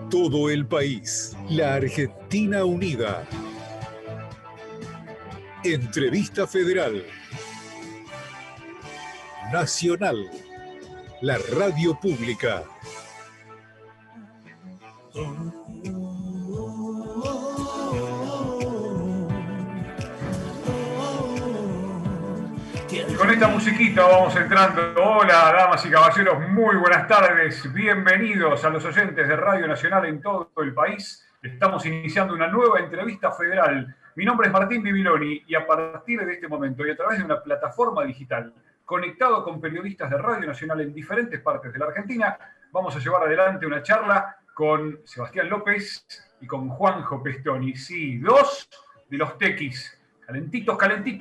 todo el país. La Argentina unida. Entrevista Federal. Nacional. La radio pública. Y con esta musiquita vamos entrando. Hola, damas y caballeros, muy buenas tardes. Bienvenidos a los oyentes de Radio Nacional en todo el país. Estamos iniciando una nueva entrevista federal. Mi nombre es Martín Bibiloni y a partir de este momento y a través de una plataforma digital, conectado con periodistas de Radio Nacional en diferentes partes de la Argentina, vamos a llevar adelante una charla con Sebastián López y con Juanjo Pestoni. Sí, dos de los tequis, calentitos,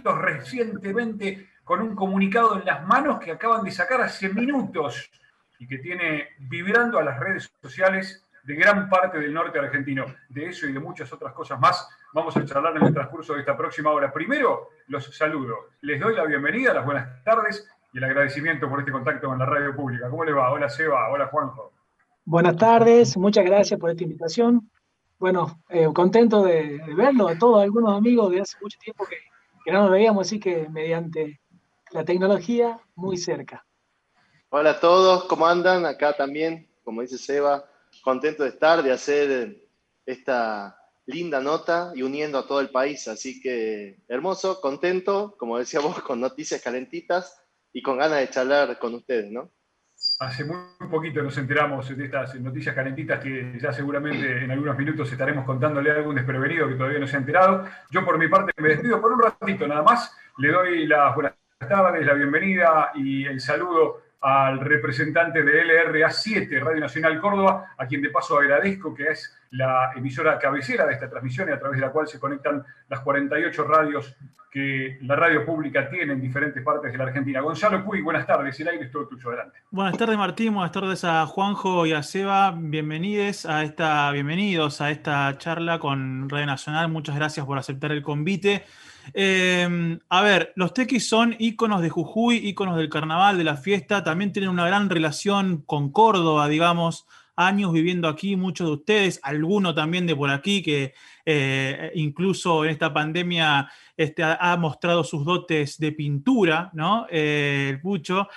recientemente con un comunicado en las manos que acaban de sacar hace minutos y que tiene vibrando a las redes sociales de gran parte del norte argentino. De eso y de muchas otras cosas más vamos a charlar en el transcurso de esta próxima hora. Primero, los saludo. Les doy la bienvenida, las buenas tardes y el agradecimiento por este contacto con la radio pública. ¿Cómo le va? Hola, Seba. Hola, Juanjo. Buenas tardes. Muchas gracias por esta invitación. Bueno, contento de verlo a todos, algunos amigos de hace mucho tiempo que no nos veíamos, así que mediante la tecnología muy cerca. Hola a todos, ¿cómo andan? Acá también, como dice Seba, contento de estar, de hacer esta linda nota y uniendo a todo el país. Así que hermoso, contento, como decíamos, con noticias calentitas y con ganas de charlar con ustedes, ¿no? Hace muy poquito nos enteramos de estas noticias calentitas que ya seguramente en algunos minutos estaremos contándole a algún desprevenido que todavía no se ha enterado. Yo por mi parte me despido por un ratito nada más. Le doy las buenas tardes, la bienvenida y el saludo al representante de LRA 7, Radio Nacional Córdoba, a quien de paso agradezco, que es la emisora cabecera de esta transmisión y a través de la cual se conectan las 48 radios que la radio pública tiene en diferentes partes de la Argentina. Gonzalo Puy, buenas tardes, el aire es todo tuyo, adelante. Buenas tardes, Martín, buenas tardes a Juanjo y a Seba, bienvenidos a esta charla con Radio Nacional, muchas gracias por aceptar el convite. A ver, los tequis son íconos de Jujuy, íconos del carnaval, de la fiesta, también tienen una gran relación con Córdoba, digamos, años viviendo aquí, muchos de ustedes, alguno también de por aquí, que incluso en esta pandemia ha mostrado sus dotes de pintura, ¿no? El Pucho,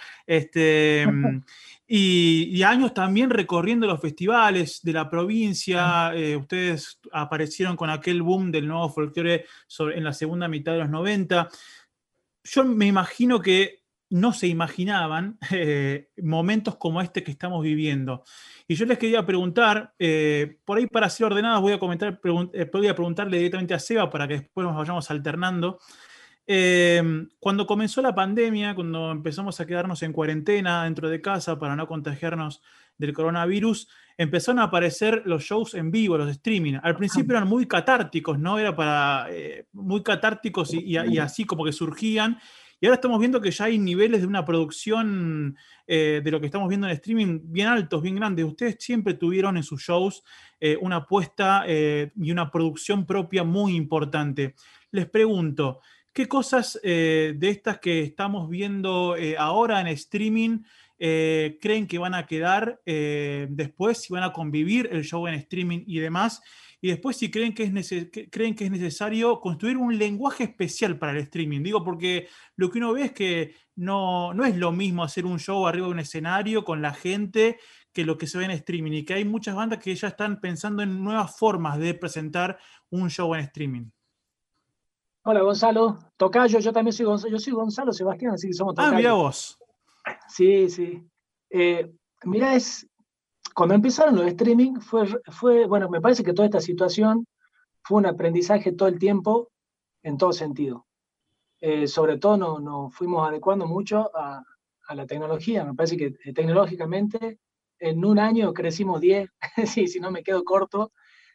y años también recorriendo los festivales de la provincia. Ustedes aparecieron con aquel boom del nuevo folclore en la segunda mitad de los 90. Yo me imagino que no se imaginaban momentos como este que estamos viviendo. Y yo les quería preguntar, por ahí para ser ordenados voy a preguntarle directamente a Seba para que después nos vayamos alternando. Cuando comenzó la pandemia, cuando empezamos a quedarnos en cuarentena dentro de casa para no contagiarnos del coronavirus, empezaron a aparecer los shows en vivo, los streaming. Al principio eran muy catárticos, ¿no? Era muy catárticos y así como que surgían. Y ahora estamos viendo que ya hay niveles de una producción de lo que estamos viendo en streaming bien altos, bien grandes. Ustedes siempre tuvieron en sus shows una apuesta y una producción propia muy importante. Les pregunto, ¿qué cosas de estas que estamos viendo ahora en streaming creen que van a quedar después, si van a convivir el show en streaming y demás? Y después si creen que es necesario construir un lenguaje especial para el streaming. Digo, porque lo que uno ve es que no es lo mismo hacer un show arriba de un escenario con la gente que lo que se ve en streaming, y que hay muchas bandas que ya están pensando en nuevas formas de presentar un show en streaming. Hola, Gonzalo. Tocayo, yo también soy Gonzalo. Yo soy Gonzalo Sebastián, así que somos tocayo. Mirá vos. Sí, sí. Mirá, cuando empezaron los streaming, bueno, me parece que toda esta situación fue un aprendizaje todo el tiempo, en todo sentido. Sobre todo nos fuimos adecuando mucho a la tecnología. Me parece que tecnológicamente en un año crecimos 10, sí, si no me quedo corto.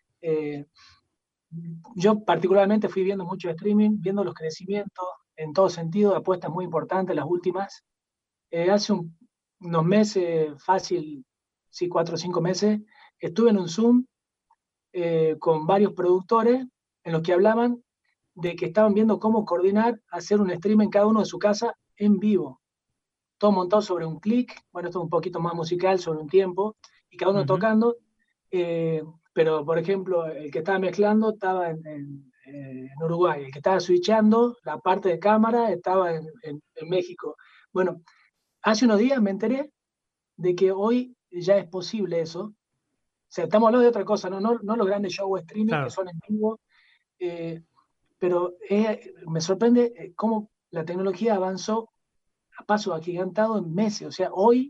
Yo particularmente fui viendo mucho streaming, viendo los crecimientos en todo sentido, apuestas muy importantes, las últimas. Hace unos meses, fácil, sí, 4 o 5 meses, estuve en un Zoom con varios productores en los que hablaban de que estaban viendo cómo coordinar, hacer un stream en cada uno de su casa en vivo. Todo montado sobre un clic, bueno, esto es un poquito más musical, sobre un tiempo, y cada uno tocando. Pero, por ejemplo, el que estaba mezclando estaba en Uruguay, el que estaba switchando la parte de cámara estaba en México. Bueno, hace unos días me enteré de que hoy ya es posible eso. O sea, estamos hablando de otra cosa, no los grandes shows streaming Claro. que son en vivo, pero me sorprende cómo la tecnología avanzó a paso agigantado en meses. O sea, hoy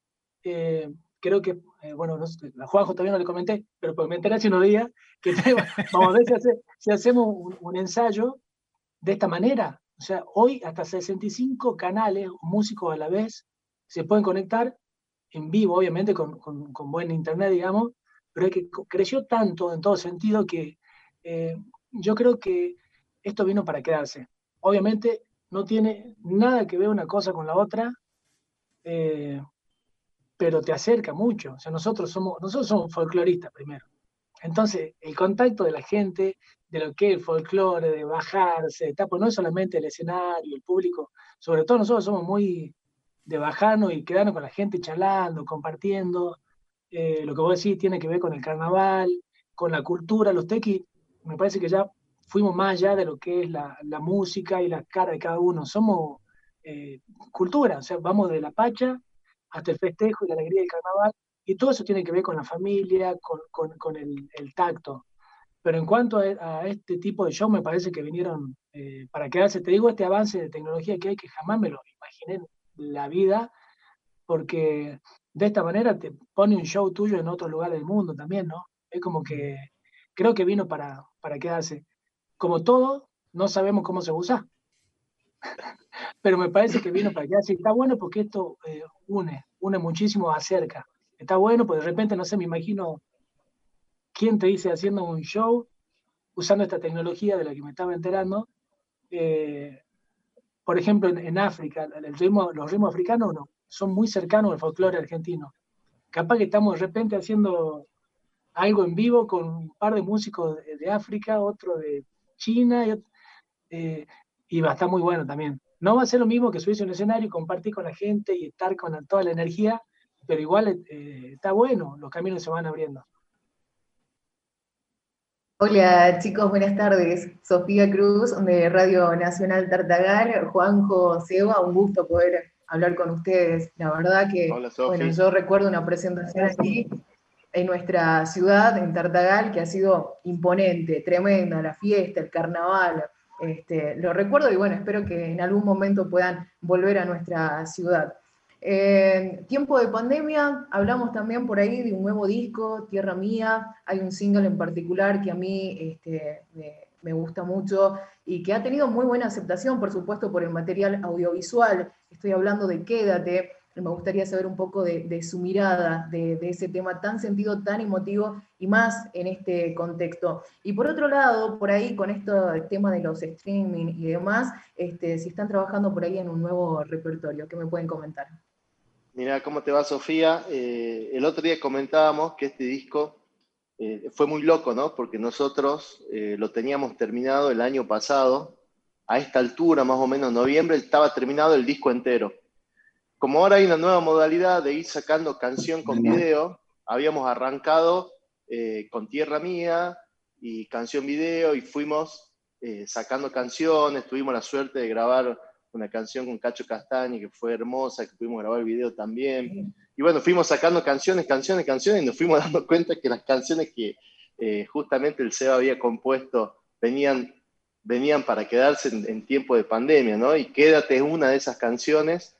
creo que, bueno, no sé, a Juanjo todavía no le comenté, pero pues me enteré hace unos días que vamos a ver si hacemos un ensayo de esta manera. O sea, hoy hasta 65 canales, músicos a la vez, se pueden conectar en vivo, obviamente con buen internet, digamos, pero es que creció tanto en todo sentido que yo creo que esto vino para quedarse. Obviamente no tiene nada que ver una cosa con la otra, eh, pero te acerca mucho. O sea, nosotros somos folcloristas primero. Entonces, el contacto de la gente, de lo que es el folclore, de bajarse, pues no es solamente el escenario, el público, sobre todo nosotros somos muy de bajarnos y quedarnos con la gente charlando, compartiendo. Lo que vos decís tiene que ver con el carnaval, con la cultura, los tequis, me parece que ya fuimos más allá de lo que es la música y la cara de cada uno. Somos cultura, o sea, vamos de la pacha hasta el festejo y la alegría del carnaval, y todo eso tiene que ver con la familia, con el tacto. Pero en cuanto a este tipo de show, me parece que vinieron para quedarse. Te digo, este avance de tecnología que hay, que jamás me lo imaginé en la vida, porque de esta manera te pone un show tuyo en otro lugar del mundo también, ¿no? Es como que creo que vino para quedarse. Como todo, no sabemos cómo se usa, pero me parece que vino para quedarse. Y está bueno porque esto une muchísimo, acerca. Está bueno, pues de repente, no sé, me imagino quién te dice haciendo un show usando esta tecnología de la que me estaba enterando. Eh, por ejemplo, en África, los ritmos africanos no, son muy cercanos al folclore argentino. Capaz que estamos de repente haciendo algo en vivo con un par de músicos de África, otro de China, y va a estar muy bueno también. No va a ser lo mismo que subirse a un escenario y compartir con la gente y estar con toda la energía, pero igual está bueno, los caminos se van abriendo. Hola chicos, buenas tardes. Sofía Cruz de Radio Nacional Tartagal, Juanjo, Seba, un gusto poder hablar con ustedes. La verdad que, Hola, Sofi. bueno, yo recuerdo una presentación aquí en nuestra ciudad, en Tartagal, que ha sido imponente, tremenda, la fiesta, el carnaval. Lo recuerdo y bueno, espero que en algún momento puedan volver a nuestra ciudad. En tiempo de pandemia, hablamos también por ahí de un nuevo disco, Tierra Mía. Hay un single en particular que a mí me gusta mucho y que ha tenido muy buena aceptación, por supuesto, por el material audiovisual. Estoy hablando de Quédate. Me gustaría saber un poco de su mirada de ese tema tan sentido, tan emotivo y más en este contexto. Y por otro lado, por ahí con el tema de los streaming y demás, si están trabajando por ahí en un nuevo repertorio, ¿qué me pueden comentar? Mirá, ¿cómo te va, Sofía? El otro día comentábamos que este disco fue muy loco, ¿no? Porque nosotros lo teníamos terminado el año pasado, a esta altura, más o menos noviembre, estaba terminado el disco entero. Como ahora hay una nueva modalidad de ir sacando canción con video, habíamos arrancado con Tierra Mía y canción video y fuimos sacando canciones, tuvimos la suerte de grabar una canción con Cacho Castañi que fue hermosa, que pudimos grabar el video también. Y bueno, fuimos sacando canciones y nos fuimos dando cuenta que las canciones que justamente el Seba había compuesto venían para quedarse en tiempo de pandemia, ¿no? Y Quédate es una de esas canciones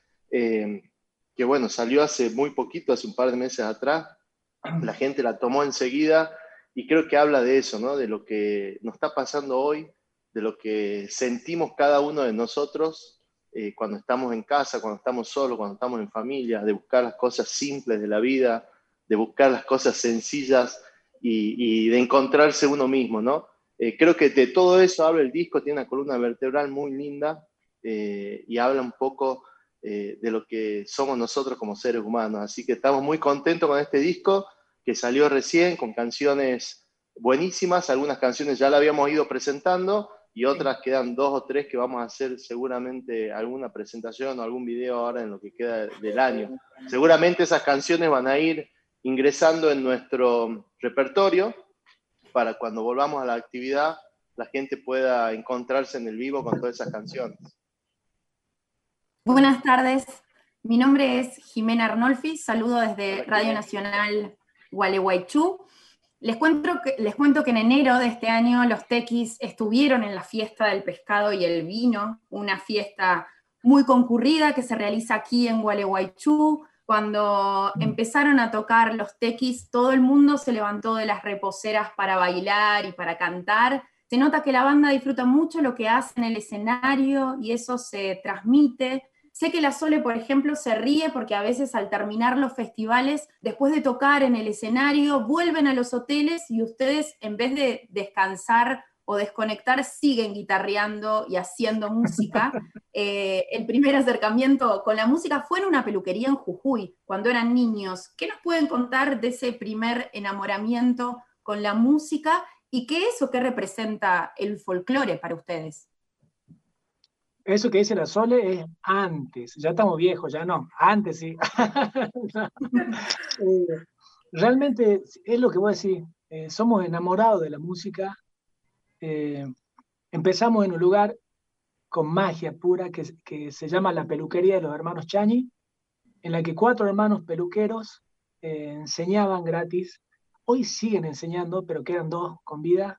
que bueno, salió hace muy poquito, hace un par de meses atrás, la gente la tomó enseguida y creo que habla de eso, ¿no? De lo que nos está pasando hoy, de lo que sentimos cada uno de nosotros cuando estamos en casa, cuando estamos solos, cuando estamos en familia, de buscar las cosas simples de la vida, de buscar las cosas sencillas y de encontrarse uno mismo, ¿no? Creo que de todo eso habla el disco, tiene una columna vertebral muy linda y habla un poco de lo que somos nosotros como seres humanos. Así que estamos muy contentos con este disco que salió recién, con canciones buenísimas. Algunas canciones ya la habíamos ido presentando y otras quedan 2 o 3 que vamos a hacer seguramente alguna presentación o algún video ahora en lo que queda del año. Seguramente esas canciones van a ir ingresando en nuestro repertorio para cuando volvamos a la actividad la gente pueda encontrarse en el vivo con todas esas canciones. Buenas tardes, mi nombre es Jimena Arnolfi, saludo desde Hola, Radio Jimena. Nacional Gualeguaychú. Les cuento que en enero de este año los tequis estuvieron en la fiesta del pescado y el vino, una fiesta muy concurrida que se realiza aquí en Gualeguaychú. Cuando empezaron a tocar los tequis, todo el mundo se levantó de las reposeras para bailar y para cantar. Se nota que la banda disfruta mucho lo que hace en el escenario y eso se transmite. Sé que la Sole, por ejemplo, se ríe porque a veces al terminar los festivales, después de tocar en el escenario, vuelven a los hoteles y ustedes, en vez de descansar o desconectar, siguen guitarreando y haciendo música. El primer acercamiento con la música fue en una peluquería en Jujuy, cuando eran niños. ¿Qué nos pueden contar de ese primer enamoramiento con la música y qué es o qué representa el folclore para ustedes? Eso que dice la Sole es antes, ya estamos viejos, ya no, antes sí. Realmente es lo que voy a decir, somos enamorados de la música. Empezamos en un lugar con magia pura que se llama la peluquería de los hermanos Chañi, en la que 4 hermanos peluqueros enseñaban gratis. Hoy siguen enseñando, pero quedan 2 con vida.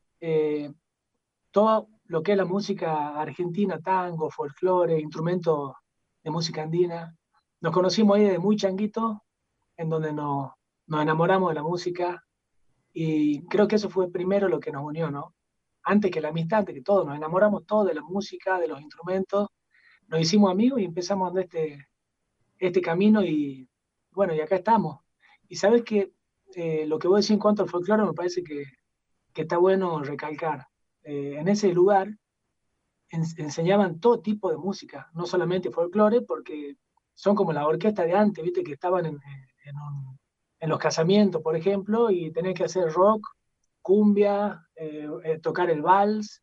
Todo lo que es la música argentina, tango, folclore, instrumentos de música andina. Nos conocimos ahí desde muy changuitos, en donde nos enamoramos de la música, y creo que eso fue primero lo que nos unió, ¿no? Antes que la amistad, antes que todo, nos enamoramos todos de la música, de los instrumentos, nos hicimos amigos y empezamos a andar este camino, y bueno, y acá estamos. Y sabes que lo que voy a decir en cuanto al folclore me parece que está bueno recalcar. En ese lugar enseñaban todo tipo de música, no solamente folclore, porque son como la orquesta de antes, ¿viste? Que estaban en los casamientos, por ejemplo, y tenés que hacer rock, cumbia, tocar el vals,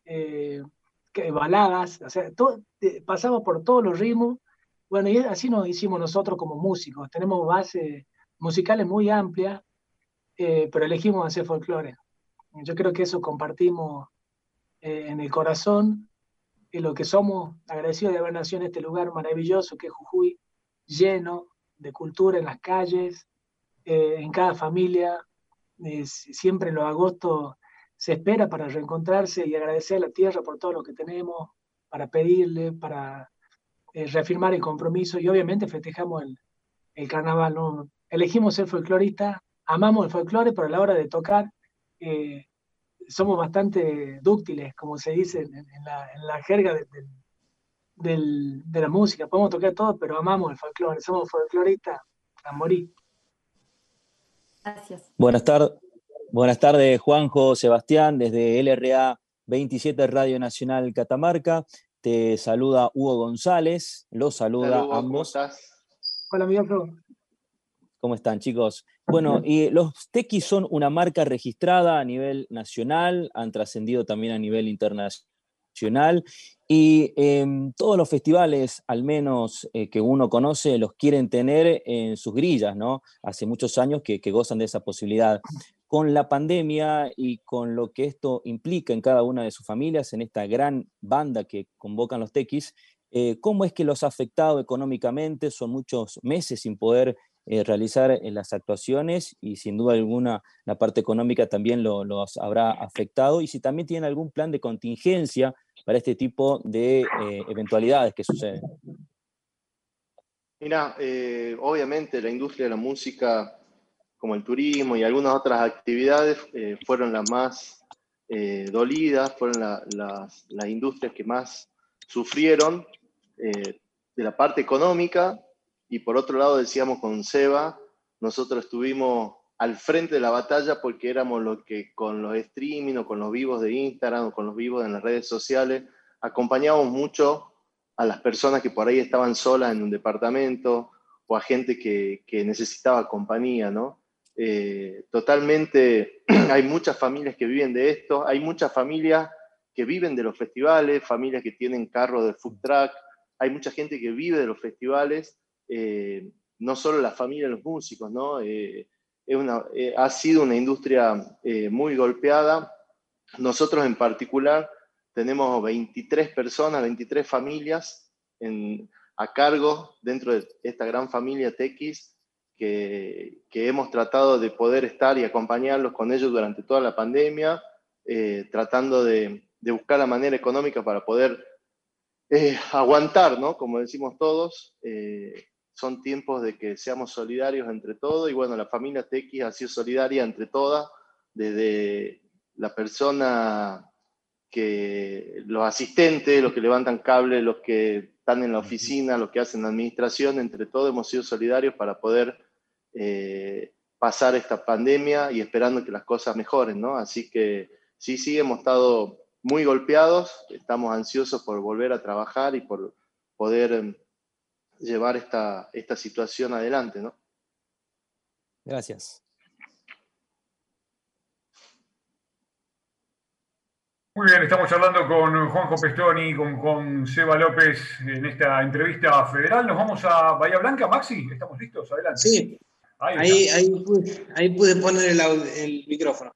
baladas, o sea, pasaba por todos los ritmos. Bueno, y así nos hicimos nosotros como músicos. Tenemos bases musicales muy amplias, pero elegimos hacer folclore. Yo creo que eso compartimos en el corazón, y lo que somos agradecidos de haber nacido en este lugar maravilloso que es Jujuy, lleno de cultura en las calles, en cada familia. Siempre en los agostos se espera para reencontrarse y agradecer a la tierra por todo lo que tenemos, para pedirle, para reafirmar el compromiso, y obviamente festejamos el carnaval, ¿no? Elegimos ser folcloristas, amamos el folclore, pero a la hora de tocar somos bastante dúctiles, como se dice en la jerga de la música. Podemos tocar todo, pero amamos el folclore, somos folcloristas a morir. Gracias. Buenas tardes, Juanjo, Sebastián, desde LRA 27 Radio Nacional Catamarca. Te saluda Hugo González, los saluda Hugo, ambos. ¿cómo estás? Hola, amigo. ¿Cómo están, chicos? Bueno, y los tequis son una marca registrada a nivel nacional, han trascendido también a nivel internacional, y todos los festivales, al menos que uno conoce, los quieren tener en sus grillas, ¿no? Hace muchos años que gozan de esa posibilidad. Con la pandemia y con lo que esto implica en cada una de sus familias, en esta gran banda que convocan los tequis, ¿cómo es que los ha afectado económicamente? Son muchos meses sin poder realizar las actuaciones, y sin duda alguna la parte económica también los habrá afectado, y si también tienen algún plan de contingencia para este tipo de eventualidades que suceden. Mira, obviamente la industria de la música, como el turismo y algunas otras actividades, fueron las más dolidas, fueron las industrias que más sufrieron de la parte económica. Y por otro lado, decíamos con Seba, nosotros estuvimos al frente de la batalla porque éramos los que con los streaming o con los vivos de Instagram o con los vivos en las redes sociales acompañábamos mucho a las personas que por ahí estaban solas en un departamento, o a gente que necesitaba compañía, ¿no? Totalmente, hay muchas familias que viven de esto, hay muchas familias que viven de los festivales, familias que tienen carros de food truck, hay mucha gente que vive de los festivales, no solo la familia de los músicos, ¿no? Ha sido una industria muy golpeada. Nosotros en particular tenemos 23 personas, 23 familias a cargo dentro de esta gran familia TX que hemos tratado de poder estar y acompañarlos con ellos durante toda la pandemia, tratando de buscar la manera económica para poder aguantar, ¿no? Como decimos todos, son tiempos de que seamos solidarios entre todos y bueno, la familia TX ha sido solidaria entre todas, desde la persona los asistentes, los que levantan cables, los que están en la oficina, los que hacen la administración, entre todos hemos sido solidarios para poder pasar esta pandemia y esperando que las cosas mejoren, ¿no? Así que sí, hemos estado muy golpeados, estamos ansiosos por volver a trabajar y por poder llevar esta situación adelante, ¿no? Gracias. Muy bien, estamos charlando con Juanjo Pestoni, con Seba López en esta entrevista federal. Nos vamos a Bahía Blanca. Maxi, ¿estamos listos? Adelante. Sí, ahí pude poner el micrófono.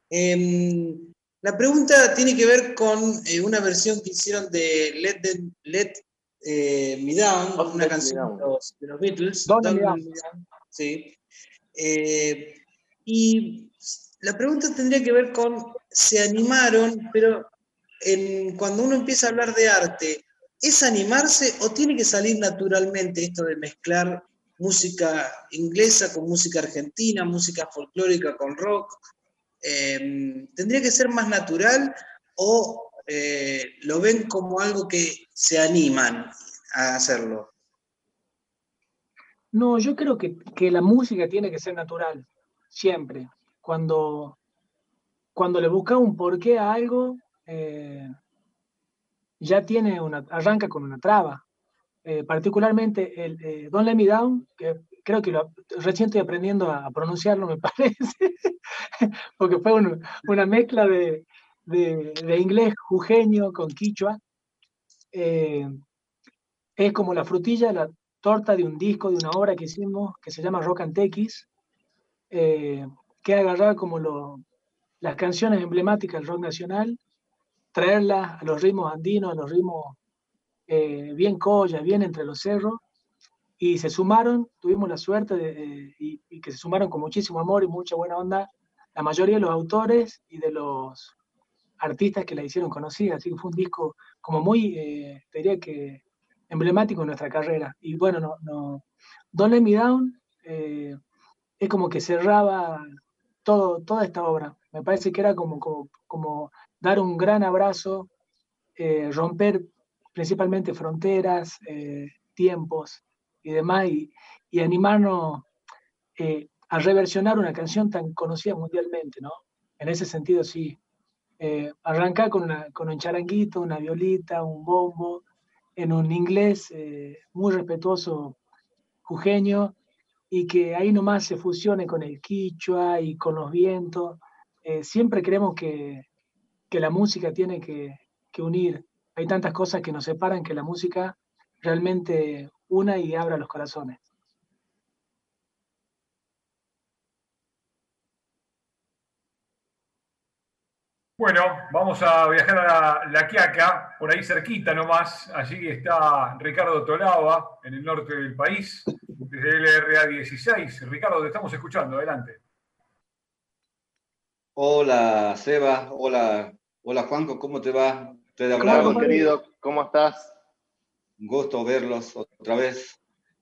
La pregunta tiene que ver con una versión que hicieron de Let Me Down, una canción de los Beatles. Don't Let Me Down. Sí. Y la pregunta tendría que ver con, se animaron, pero cuando uno empieza a hablar de arte, ¿es animarse o tiene que salir naturalmente esto de mezclar música inglesa con música argentina, música folclórica con rock? ¿Tendría que ser más natural o lo ven como algo que se animan a hacerlo? No, yo creo que la música tiene que ser natural, siempre. Cuando le buscas un porqué a algo, ya arranca con una traba. Particularmente el Don't Let Me Down, que creo que recién estoy aprendiendo a pronunciarlo, me parece, porque fue una mezcla de inglés jujeño con quichua. Es como la frutilla, la torta de un disco, de una obra que hicimos, que se llama Rock and TX, que agarrar como las canciones emblemáticas del rock nacional, traerlas a los ritmos andinos, a los ritmos bien colla, bien entre los cerros, y se sumaron, tuvimos la suerte y que se sumaron con muchísimo amor y mucha buena onda, la mayoría de los autores y de los artistas que la hicieron conocida, así que fue un disco como muy, te diría que emblemático en nuestra carrera. Y bueno, Don't Let Me Down es como que cerraba toda esta obra. Me parece que era como dar un gran abrazo, romper principalmente fronteras, tiempos y demás, y animarnos a reversionar una canción tan conocida mundialmente, ¿no? En ese sentido, sí. Arrancar con un charanguito, una violita, un bombo, en un inglés muy respetuoso, jujeño, y que ahí nomás se fusione con el quichua y con los vientos. Siempre creemos que la música tiene que unir. Hay tantas cosas que nos separan que la música realmente una y abra los corazones. Bueno, vamos a viajar a La Quiaca, por ahí cerquita nomás. Allí está Ricardo Tolaba, en el norte del país, desde LRA 16. Ricardo, te estamos escuchando, adelante. Hola, Seba. Hola, Juanjo, ¿cómo te va? Hola, querido, ¿cómo estás? Un gusto verlos otra vez.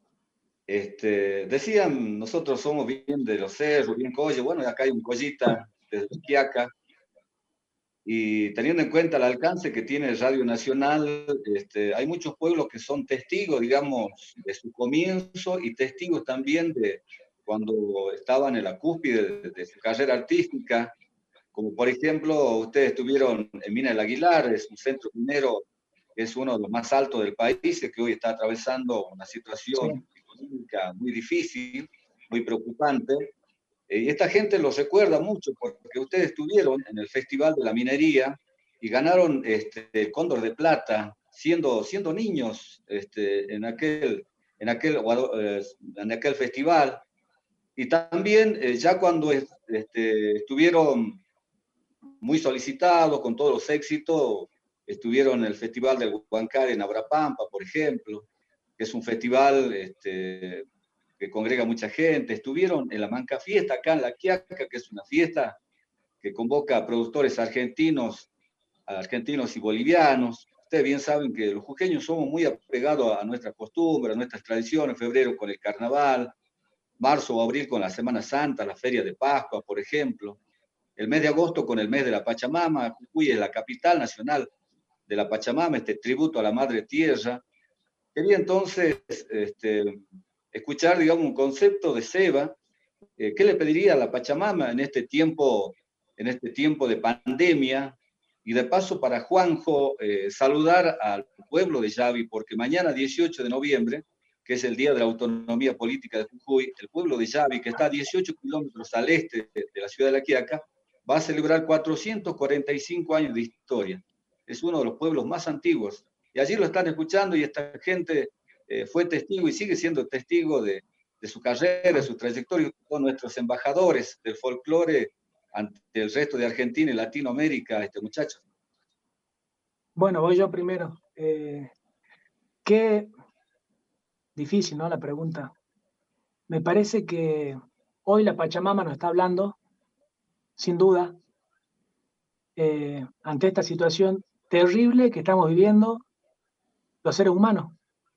Decían, nosotros somos bien de los cerros, bien colle. Bueno, acá hay un collita desde Quiaca. Y teniendo en cuenta el alcance que tiene Radio Nacional, hay muchos pueblos que son testigos, digamos, de su comienzo y testigos también de cuando estaban en la cúspide de su carrera artística, como por ejemplo, ustedes estuvieron en Mina del Aguilar, es un centro minero que es uno de los más altos del país, que hoy está atravesando una situación económica muy difícil, muy preocupante. Y esta gente los recuerda mucho porque ustedes estuvieron en el Festival de la Minería y ganaron el Cóndor de Plata siendo niños en aquel en aquel festival. Y también ya cuando estuvieron muy solicitados, con todos los éxitos, estuvieron en el Festival del Huancar en Abrapampa, por ejemplo, que es un festival que congrega mucha gente. Estuvieron en la Manca Fiesta, acá en La Quiaca, que es una fiesta que convoca a productores argentinos y bolivianos. Ustedes bien saben que los jujeños somos muy apegados a nuestras costumbres, a nuestras tradiciones, febrero con el carnaval, marzo o abril con la Semana Santa, la Feria de Pascua, por ejemplo. El mes de agosto con el mes de la Pachamama. Jujuy es la capital nacional de la Pachamama, este tributo a la Madre Tierra. Quería entonces escuchar, digamos, un concepto de Seba. ¿Qué le pediría a la Pachamama en este tiempo de pandemia? Y de paso para Juanjo, saludar al pueblo de Yavi, porque mañana 18 de noviembre, que es el Día de la Autonomía Política de Jujuy, el pueblo de Yavi, que está a 18 kilómetros al este de la ciudad de La Quiaca, va a celebrar 445 años de historia. Es uno de los pueblos más antiguos. Y allí lo están escuchando y esta gente fue testigo y sigue siendo testigo de su carrera, de su trayectoria. Son nuestros embajadores del folclore ante el resto de Argentina y Latinoamérica, muchachos. Bueno, voy yo primero. Qué difícil, ¿no? La pregunta. Me parece que hoy la Pachamama nos está hablando, sin duda, ante esta situación terrible que estamos viviendo los seres humanos.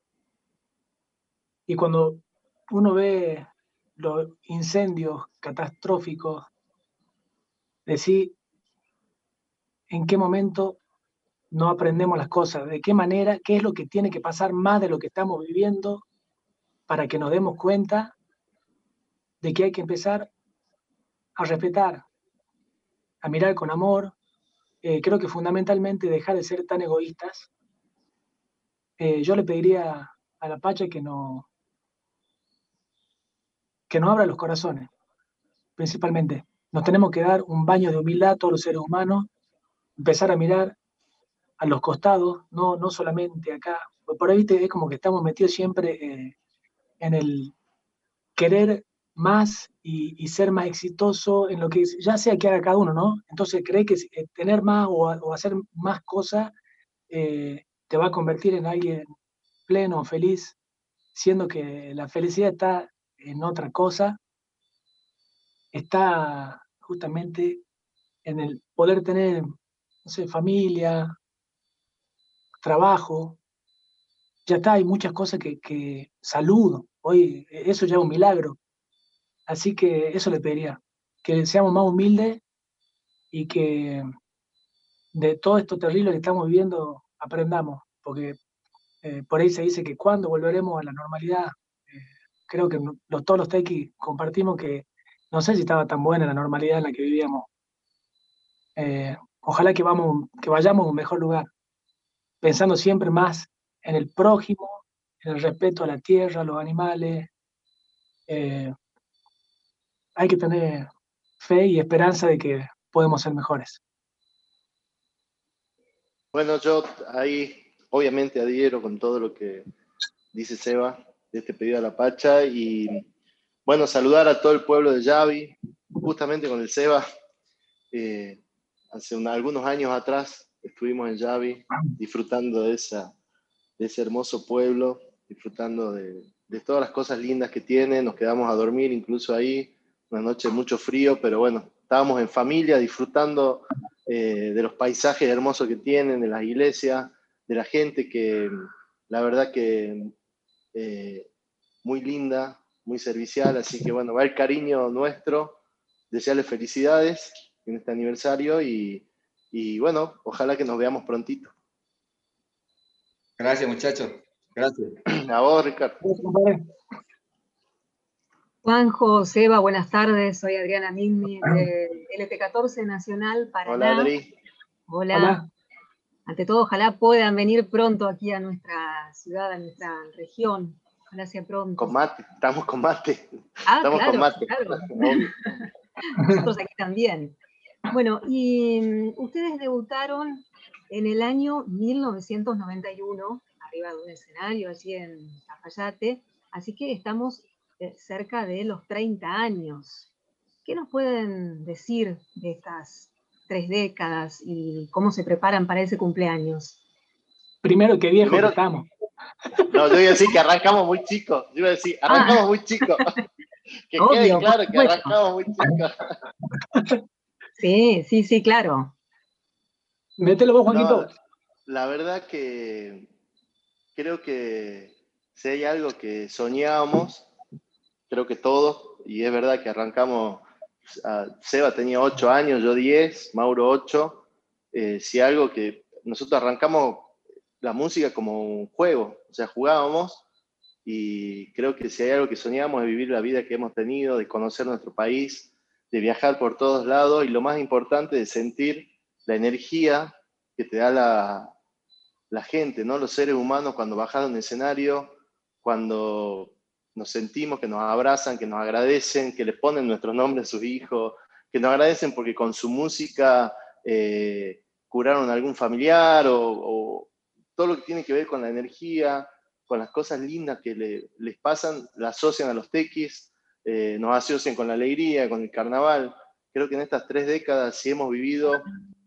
Y cuando uno ve los incendios catastróficos, decir en qué momento no aprendemos las cosas, de qué manera, qué es lo que tiene que pasar más de lo que estamos viviendo para que nos demos cuenta de que hay que empezar a respetar, a mirar con amor. Creo que fundamentalmente dejar de ser tan egoístas. Yo le pediría a la Pacha que nos abra los corazones, principalmente. Nos tenemos que dar un baño de humildad a todos los seres humanos, empezar a mirar a los costados, no solamente acá. Por ahí es como que estamos metidos siempre en el querer más y ser más exitoso en lo que ya sea que haga cada uno, ¿no? Entonces cree que tener más o hacer más cosas te va a convertir en alguien pleno, feliz, siendo que la felicidad está en otra cosa, está justamente en el poder tener, no sé, familia, trabajo. Ya está, hay muchas cosas que salud, hoy eso ya es un milagro. Así que eso le pediría, que seamos más humildes y que de todo esto terrible que estamos viviendo aprendamos, porque por ahí se dice que cuando volveremos a la normalidad, creo que todos los tequis compartimos que no sé si estaba tan buena la normalidad en la que vivíamos. Ojalá que vayamos a un mejor lugar, pensando siempre más en el prójimo, en el respeto a la tierra, a los animales. Hay que tener fe y esperanza de que podemos ser mejores. Bueno, yo ahí obviamente adhiero con todo lo que dice Seba de este pedido a la Pacha y bueno, saludar a todo el pueblo de Yavi, justamente con el Seba. Hace algunos años atrás estuvimos en Yavi disfrutando de ese hermoso pueblo, disfrutando de todas las cosas lindas que tiene. Nos quedamos a dormir incluso ahí, una noche mucho frío, pero bueno, estábamos en familia disfrutando de los paisajes hermosos que tienen, de las iglesias, de la gente que la verdad que muy linda, muy servicial, así que bueno, va el cariño nuestro, desearles felicidades en este aniversario y bueno, ojalá que nos veamos prontito. Gracias, muchachos. Gracias. A vos, Ricardo. Juanjo, Seba, buenas tardes. Soy Adriana Migni de LT14 Nacional Paraná. Hola, Adri. Hola. Ante todo, ojalá puedan venir pronto aquí a nuestra ciudad, a nuestra región. Ojalá sea pronto. Con mate, estamos con mate. Estamos claro, con mate. Claro. Nosotros aquí también. Bueno, y ustedes debutaron en el año 1991, arriba de un escenario allí en Cafayate, Así que estamos cerca de los 30 años. ¿Qué nos pueden decir de estas 3 décadas y cómo se preparan para ese cumpleaños? Primero, qué viejo que estamos. No, yo iba a decir que arrancamos muy chicos. Yo iba a decir, arrancamos muy chicos. Que obvio, quede claro que arrancamos muy chicos. Sí, claro. Mételo vos, Juanquito. No, la verdad que creo que si hay algo que soñábamos, creo que todos, y es verdad que arrancamos, Seba tenía 8 años, yo 10, Mauro 8, si algo que nosotros arrancamos la música como un juego, o sea, jugábamos, y creo que si hay algo que soñamos es vivir la vida que hemos tenido, de conocer nuestro país, de viajar por todos lados, y lo más importante, de sentir la energía que te da la gente, ¿no? Los seres humanos cuando bajan a un escenario, cuando nos sentimos que nos abrazan, que nos agradecen, que le ponen nuestro nombre a sus hijos, que nos agradecen porque con su música curaron a algún familiar o todo lo que tiene que ver con la energía, con las cosas lindas que les pasan, la asocian a los tequis, nos asocian con la alegría, con el carnaval. Creo que en estas 3 décadas sí hemos vivido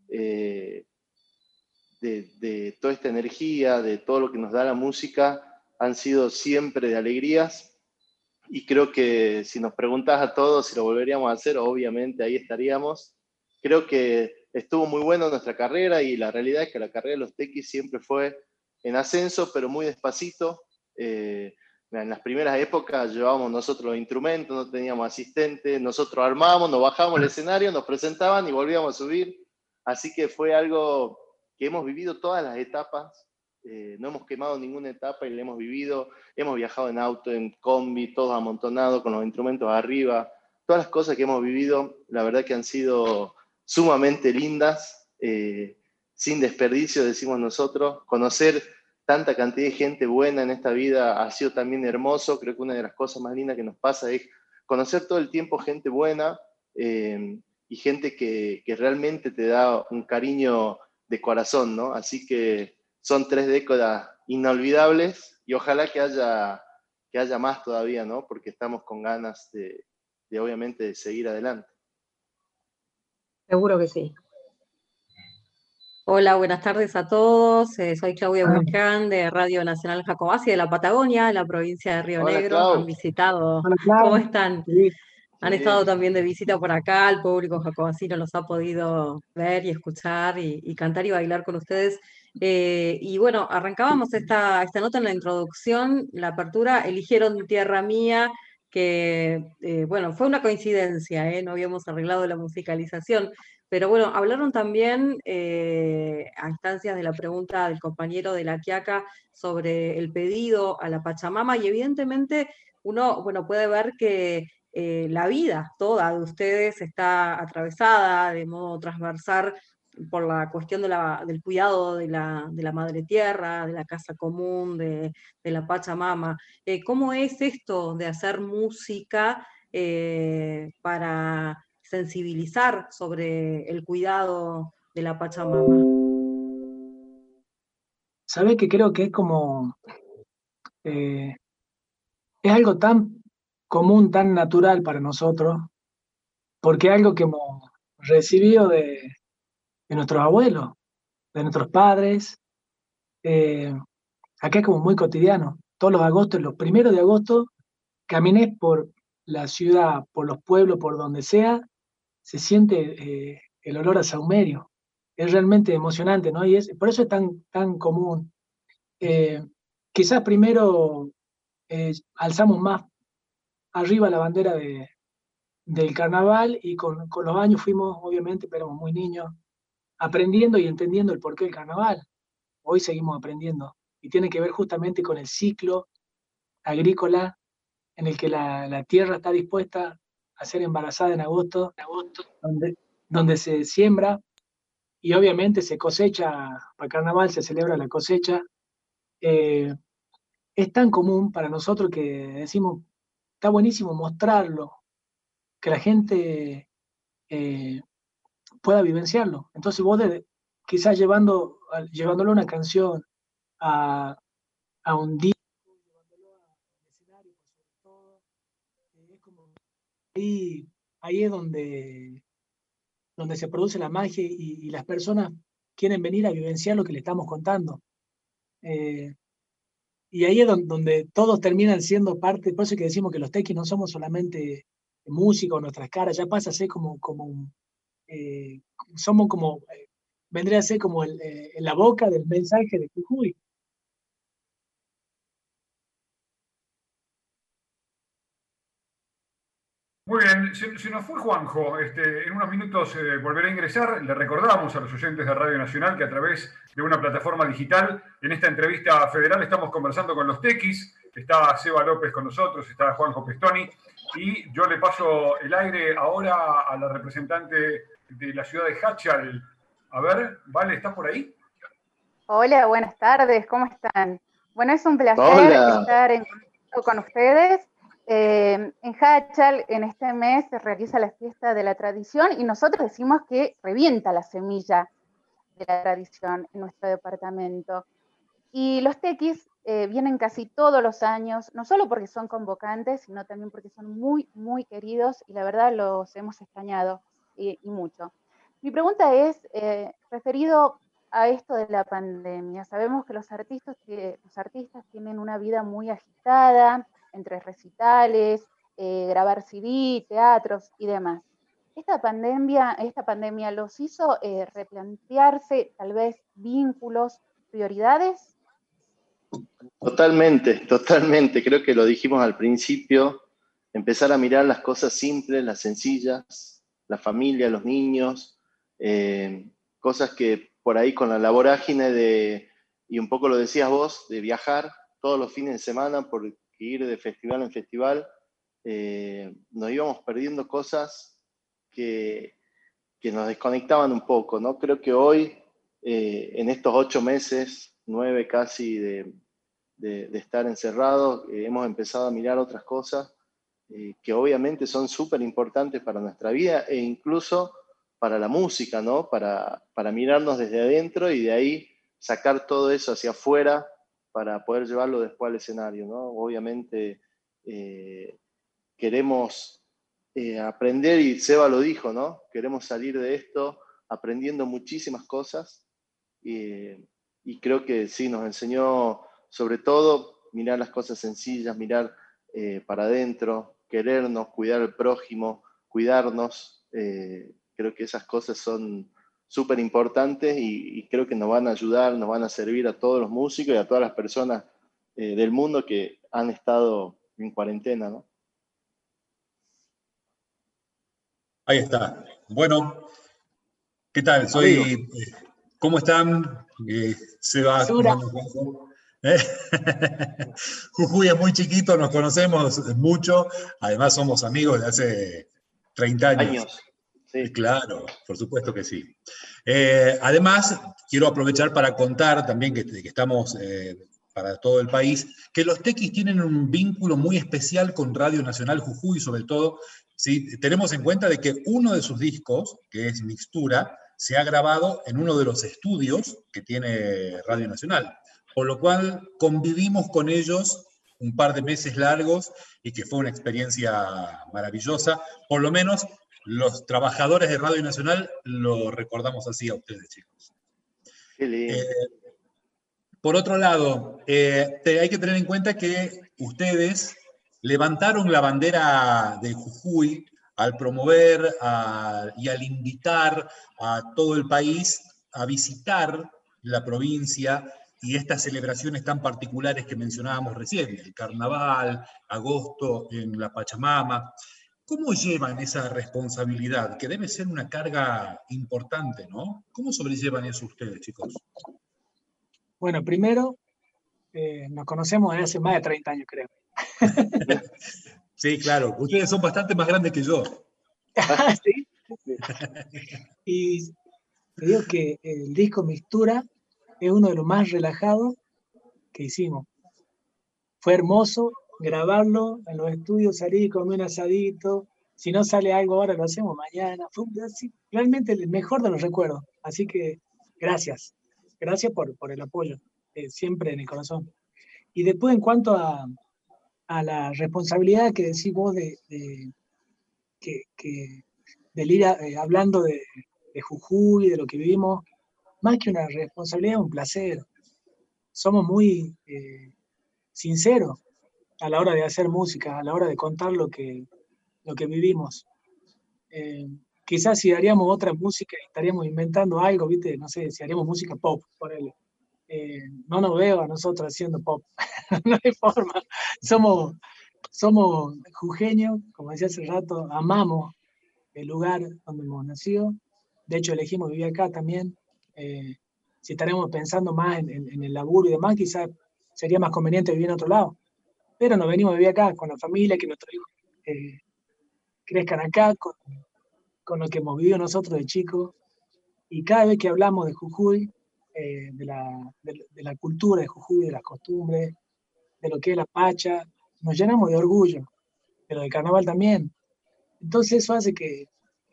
de toda esta energía, de todo lo que nos da la música, han sido siempre de alegrías. Y creo que si nos preguntás a todos si lo volveríamos a hacer, obviamente ahí estaríamos. Creo que estuvo muy bueno nuestra carrera y la realidad es que la carrera de los tequis siempre fue en ascenso, pero muy despacito. En las primeras épocas llevábamos nosotros los instrumentos, no teníamos asistente, nosotros armábamos, nos bajábamos al escenario, nos presentaban y volvíamos a subir. Así que fue algo que hemos vivido todas las etapas. No hemos quemado ninguna etapa y la hemos vivido. Hemos viajado en auto, en combi, todos amontonados con los instrumentos arriba. Todas las cosas que hemos vivido, la verdad que han sido sumamente lindas, sin desperdicio, decimos nosotros. Conocer tanta cantidad de gente buena en esta vida ha sido también hermoso. Creo que una de las cosas más lindas que nos pasa es conocer todo el tiempo gente buena y gente que realmente te da un cariño de corazón, ¿no? Así que son 3 décadas inolvidables y ojalá que haya más todavía, ¿no? Porque estamos con ganas de obviamente de seguir adelante. Seguro que sí. Hola, buenas tardes a todos. Soy Claudia Burján de Radio Nacional Jacobasi de la Patagonia, en la provincia de Río Hola, Negro. Clau. Han visitado. Hola, Clau. ¿Cómo están? Sí. Han Bien. estado también de visita por acá, el público jacobacino los ha podido ver y escuchar y cantar y bailar con ustedes. Y bueno, arrancábamos esta nota en la introducción, la apertura, eligieron Tierra Mía, que bueno, fue una coincidencia, no habíamos arreglado la musicalización, pero bueno, hablaron también a instancias de la pregunta del compañero de La Quiaca sobre el pedido a la Pachamama, y evidentemente uno, bueno, puede ver que la vida toda de ustedes está atravesada de modo transversal por la cuestión del cuidado de la madre tierra, de la casa común, de la Pachamama. ¿Cómo es esto de hacer música para sensibilizar sobre el cuidado de la Pachamama? ¿Sabés que creo que es como... es algo tan común, tan natural para nosotros, porque es algo que hemos recibido de nuestros abuelos, de nuestros padres. Acá es como muy cotidiano. Todos los agostos, los 1 de agosto, camines por la ciudad, por los pueblos, por donde sea, se siente el olor a sahumerio. Es realmente emocionante, ¿no? Y por eso es tan común. Quizás primero alzamos más arriba la bandera del carnaval y con los años fuimos, obviamente, pero éramos muy niños, aprendiendo y entendiendo el porqué del carnaval. Hoy seguimos aprendiendo y tiene que ver justamente con el ciclo agrícola en el que la tierra está dispuesta a ser embarazada en agosto, donde se siembra y obviamente se cosecha. Para el carnaval se celebra la cosecha. Es tan común para nosotros que decimos, está buenísimo mostrarlo, que la gente pueda vivenciarlo. Entonces vos quizás llevándolo una canción a un día, ahí es donde se produce la magia y las personas quieren venir a vivenciar lo que le estamos contando. Y ahí es donde todos terminan siendo parte, por eso que decimos que los tequis no somos solamente música o nuestras caras, ya pasa a ser somos como, vendría a ser como la boca del mensaje de Jujuy. Muy bien, se nos fue Juanjo. En unos minutos volverá a ingresar. Le recordamos a los oyentes de Radio Nacional que a través de una plataforma digital, en esta entrevista federal estamos conversando con los tequis. Está Seba López con nosotros, está Juanjo Pestoni. Y yo le paso el aire ahora a la representante de la ciudad de Háchal. A ver, Vale, ¿estás por ahí? Hola, buenas tardes, ¿cómo están? Bueno, es un placer estar en contacto con ustedes. En Háchal, en este mes, se realiza la fiesta de la tradición y nosotros decimos que revienta la semilla de la tradición en nuestro departamento. Y los tequis vienen casi todos los años, no solo porque son convocantes, sino también porque son muy, muy queridos y la verdad los hemos extrañado y mucho. Mi pregunta es referido a esto de la pandemia. Sabemos que los artistas tienen una vida muy agitada, entre recitales, grabar CD, teatros y demás. Esta pandemia los hizo replantearse tal vez vínculos, prioridades. Totalmente. Creo que lo dijimos al principio, empezar a mirar las cosas simples, las sencillas, la familia, los niños, cosas que por ahí con la vorágine y un poco lo decías vos, de viajar todos los fines de semana por ir de festival en festival, nos íbamos perdiendo cosas que nos desconectaban un poco, ¿no? Creo que hoy, en estos 8 meses, 9 casi de estar encerrados, hemos empezado a mirar otras cosas que obviamente son súper importantes para nuestra vida e incluso para la música, ¿no? Para mirarnos desde adentro y de ahí sacar todo eso hacia afuera para poder llevarlo después al escenario, ¿no? Obviamente queremos aprender, y Seba lo dijo, ¿no? Queremos salir de esto aprendiendo muchísimas cosas y creo que sí, nos enseñó sobre todo mirar las cosas sencillas, mirar para adentro, querernos, cuidar al prójimo, cuidarnos. Creo que esas cosas son súper importantes y creo que nos van a ayudar, nos van a servir a todos los músicos y a todas las personas del mundo que han estado en cuarentena, ¿no? Ahí está. Bueno, ¿qué tal? ¿Cómo están? Seba. Jujuy es muy chiquito, nos conocemos mucho, además somos amigos de hace 30 años. Sí. Claro, por supuesto que sí. Además, quiero aprovechar para contar también que estamos para todo el país, que los tequis tienen un vínculo muy especial con Radio Nacional Jujuy, sobre todo, ¿sí? Tenemos en cuenta de que uno de sus discos, que es Mixtura, se ha grabado en uno de los estudios que tiene Radio Nacional, por lo cual convivimos con ellos un par de meses largos y que fue una experiencia maravillosa, por lo menos los trabajadores de Radio Nacional lo recordamos así a ustedes, chicos. Qué lindo. Por otro lado, hay que tener en cuenta que ustedes levantaron la bandera de Jujuy al promover y al invitar a todo el país a visitar la provincia y estas celebraciones tan particulares que mencionábamos recién, el carnaval, agosto en la Pachamama. ¿Cómo llevan esa responsabilidad? Que debe ser una carga importante, ¿no? ¿Cómo sobrellevan eso ustedes, chicos? Bueno, primero, nos conocemos desde hace más de 30 años, creo. Sí, claro. Ustedes son bastante más grandes que yo. ¿Sí? Y te digo que el disco Mixtura es uno de los más relajados que hicimos. Fue hermoso grabarlo en los estudios, salir y comer un asadito. Si no sale algo ahora, lo hacemos mañana. Fue realmente el mejor de los recuerdos. Así que gracias. Gracias por el apoyo, siempre en el corazón. Y después, en cuanto a la responsabilidad que decís vos de del ir hablando de Jujuy, de lo que vivimos, más que una responsabilidad, un placer. Somos muy sinceros a la hora de hacer música, a la hora de contar lo que vivimos. Quizás si haríamos otra música estaríamos inventando algo, ¿viste? No sé, si haríamos música pop, ponele. No nos veo a nosotros haciendo pop. No hay forma. Somos jujeños, como decía hace rato, amamos el lugar donde hemos nacido. De hecho, elegimos vivir acá también. Si estaremos pensando más en el laburo y demás, quizás sería más conveniente vivir en otro lado. Pero nos venimos a vivir acá con la familia, que nuestros hijos crezcan acá, con lo que hemos vivido nosotros de chicos. Y cada vez que hablamos de Jujuy, de la cultura de Jujuy, de las costumbres, de lo que es la pacha, nos llenamos de orgullo, de lo del carnaval también. Entonces eso hace que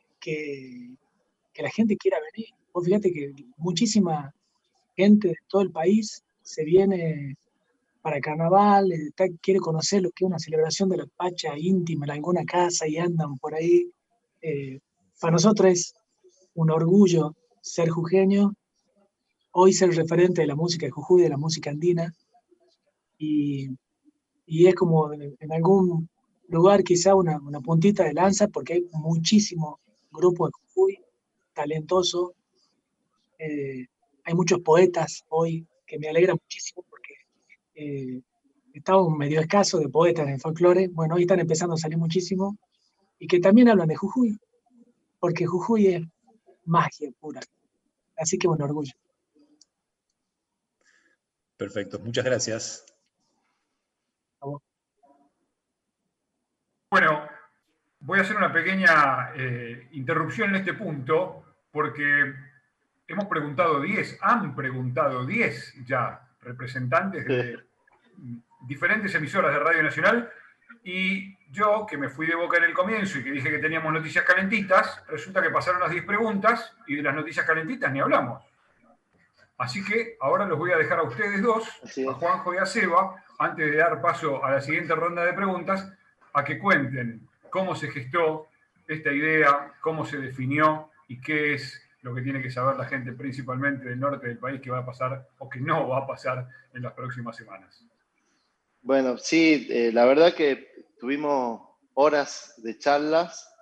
la gente quiera venir. Vos fíjate que muchísima gente de todo el país se viene para el carnaval, quiere conocer lo que es una celebración de la pacha íntima en alguna casa y andan por ahí. Para nosotros es un orgullo ser jujeño, hoy ser referente de la música de Jujuy, de la música andina, y es como en algún lugar quizá una puntita de lanza, porque hay muchísimos grupos de Jujuy talentosos, hay muchos poetas hoy, que me alegra muchísimo, porque estamos medio escasos de poetas en el folclore. Bueno, hoy están empezando a salir muchísimo, y que también hablan de Jujuy, porque Jujuy es magia pura. Así que un orgullo. Perfecto, muchas gracias. Bueno, voy a hacer una pequeña interrupción en este punto, porque hemos preguntado 10, han preguntado 10 ya representantes de diferentes emisoras de Radio Nacional, y yo, que me fui de boca en el comienzo y que dije que teníamos noticias calentitas, resulta que pasaron las 10 preguntas y de las noticias calentitas ni hablamos. Así que ahora los voy a dejar a ustedes dos, a Juanjo y a Seba, antes de dar paso a la siguiente ronda de preguntas, a que cuenten cómo se gestó esta idea, cómo se definió y qué es lo que tiene que saber la gente, principalmente del norte del país, que va a pasar o que no va a pasar en las próximas semanas. Bueno, sí, la verdad que tuvimos horas de charlas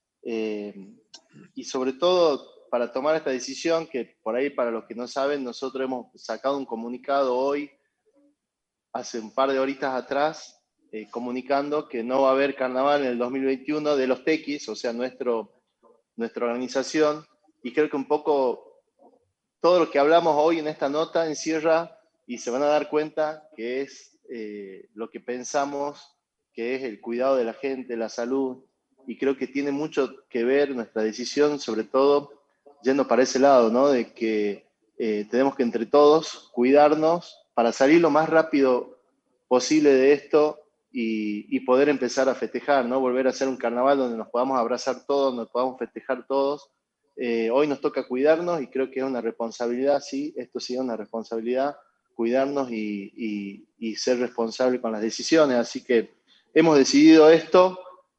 y sobre todo para tomar esta decisión, que por ahí para los que no saben, nosotros hemos sacado un comunicado hoy, hace un par de horitas atrás, comunicando que no va a haber carnaval en el 2021 de los tequis, o sea, nuestra organización, y creo que un poco todo lo que hablamos hoy en esta nota encierra, y se van a dar cuenta que es lo que pensamos, que es el cuidado de la gente, la salud, y creo que tiene mucho que ver nuestra decisión, sobre todo yendo para ese lado, ¿no? De que tenemos que entre todos cuidarnos para salir lo más rápido posible de esto y poder empezar a festejar, ¿no? Volver a hacer un carnaval donde nos podamos abrazar todos, nos podamos festejar todos. Hoy nos toca cuidarnos y creo que es una responsabilidad, sí, esto sí es una responsabilidad, cuidarnos y ser responsable con las decisiones. Así que hemos decidido esto.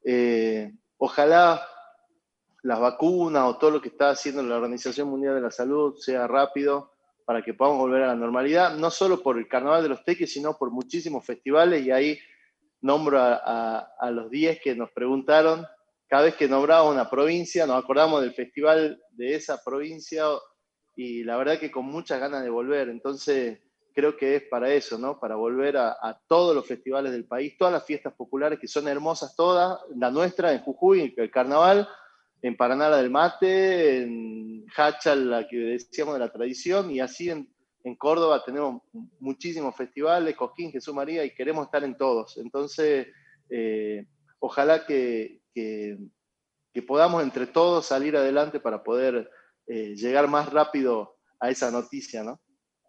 Ojalá las vacunas o todo lo que está haciendo la Organización Mundial de la Salud sea rápido para que podamos volver a la normalidad, no solo por el Carnaval de los Teques, sino por muchísimos festivales, y ahí nombro a los 10 que nos preguntaron. Cada vez que nombramos una provincia, nos acordamos del festival de esa provincia, y la verdad que con muchas ganas de volver. Entonces, creo que es para eso, ¿no? Para volver a todos los festivales del país, todas las fiestas populares que son hermosas todas, la nuestra en Jujuy, el carnaval, en Paraná la del mate, en Hachal la que decíamos de la tradición, y así en Córdoba tenemos muchísimos festivales, Cosquín, Jesús María, y queremos estar en todos. Entonces, ojalá que podamos entre todos salir adelante para poder llegar más rápido a esa noticia, ¿no?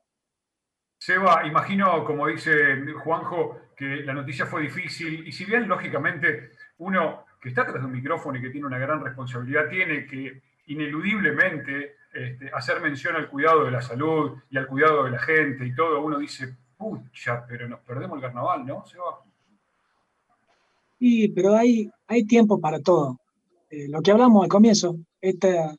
Seba, imagino, como dice Juanjo, que la noticia fue difícil, y si bien, lógicamente, uno que está tras de un micrófono y que tiene una gran responsabilidad, tiene que ineludiblemente hacer mención al cuidado de la salud y al cuidado de la gente y todo, uno dice, pucha, pero nos perdemos el carnaval, ¿no, Seba? Sí, pero hay tiempo para todo. lo que hablamos al comienzo, esta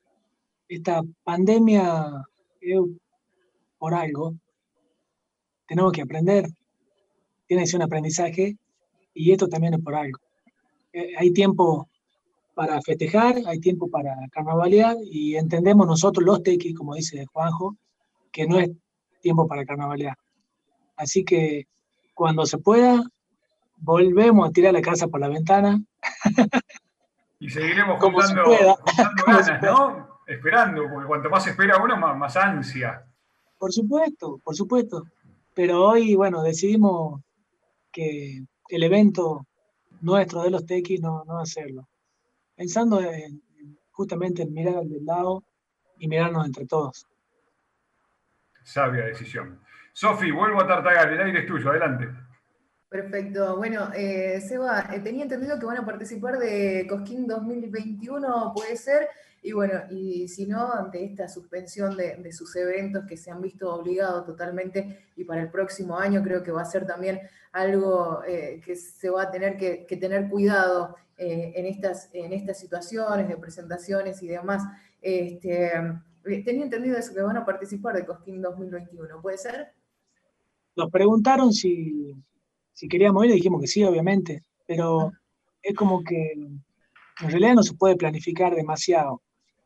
pandemia es por algo, tenemos que aprender, tiene que ser un aprendizaje, y esto también es por algo. Hay tiempo para festejar, hay tiempo para carnavalear, y entendemos nosotros los tequis, como dice Juanjo, que no es tiempo para carnavalear. Así que cuando se pueda, volvemos a tirar la casa por la ventana. Y seguiremos como juntando ganas, ¿no? Esperando, porque cuanto más espera uno, más ansia. Por supuesto. Pero hoy, bueno, decidimos que el evento nuestro de los tequis no hacerlo. Pensando justamente en mirar al del lado y mirarnos entre todos. Sabia decisión. Sofi, vuelvo a Tartagal, el aire es tuyo, adelante. Perfecto. Bueno, Seba, tenía entendido que van a participar de Cosquín 2021, puede ser, y bueno, y si no, ante esta suspensión de sus eventos que se han visto obligados totalmente, y para el próximo año creo que va a ser también algo que se va a tener que tener cuidado en estas situaciones de presentaciones y demás. Tenía entendido eso, que van a participar de Cosquín 2021, ¿puede ser? Nos preguntaron si queríamos ir, y dijimos que sí, obviamente, pero es como que en realidad no se puede planificar demasiado.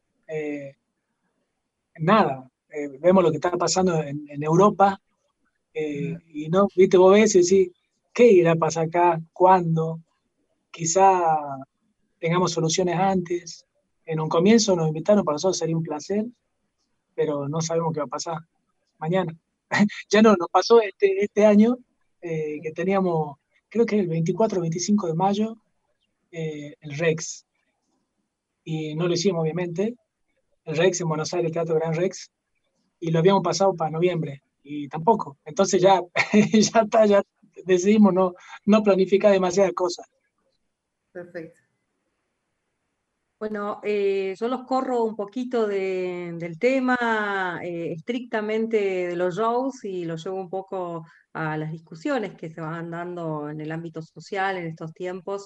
Nada, vemos lo que está pasando en Europa, y no, viste, vos ves y decís, ¿qué irá a pasar acá? ¿Cuándo? Quizá tengamos soluciones antes. En un comienzo nos invitaron, para nosotros sería un placer, pero no sabemos qué va a pasar mañana. Ya no, nos pasó este año, que teníamos, creo que el 24 o 25 de mayo, el Rex. Y no lo hicimos, obviamente. El Rex en Buenos Aires, el Teatro Gran Rex, y lo habíamos pasado para noviembre, y tampoco. Entonces ya, ya decidimos no planificar demasiadas cosas. Perfecto. Bueno, yo los corro un poquito del tema estrictamente de los shows y los llevo un poco a las discusiones que se van dando en el ámbito social en estos tiempos.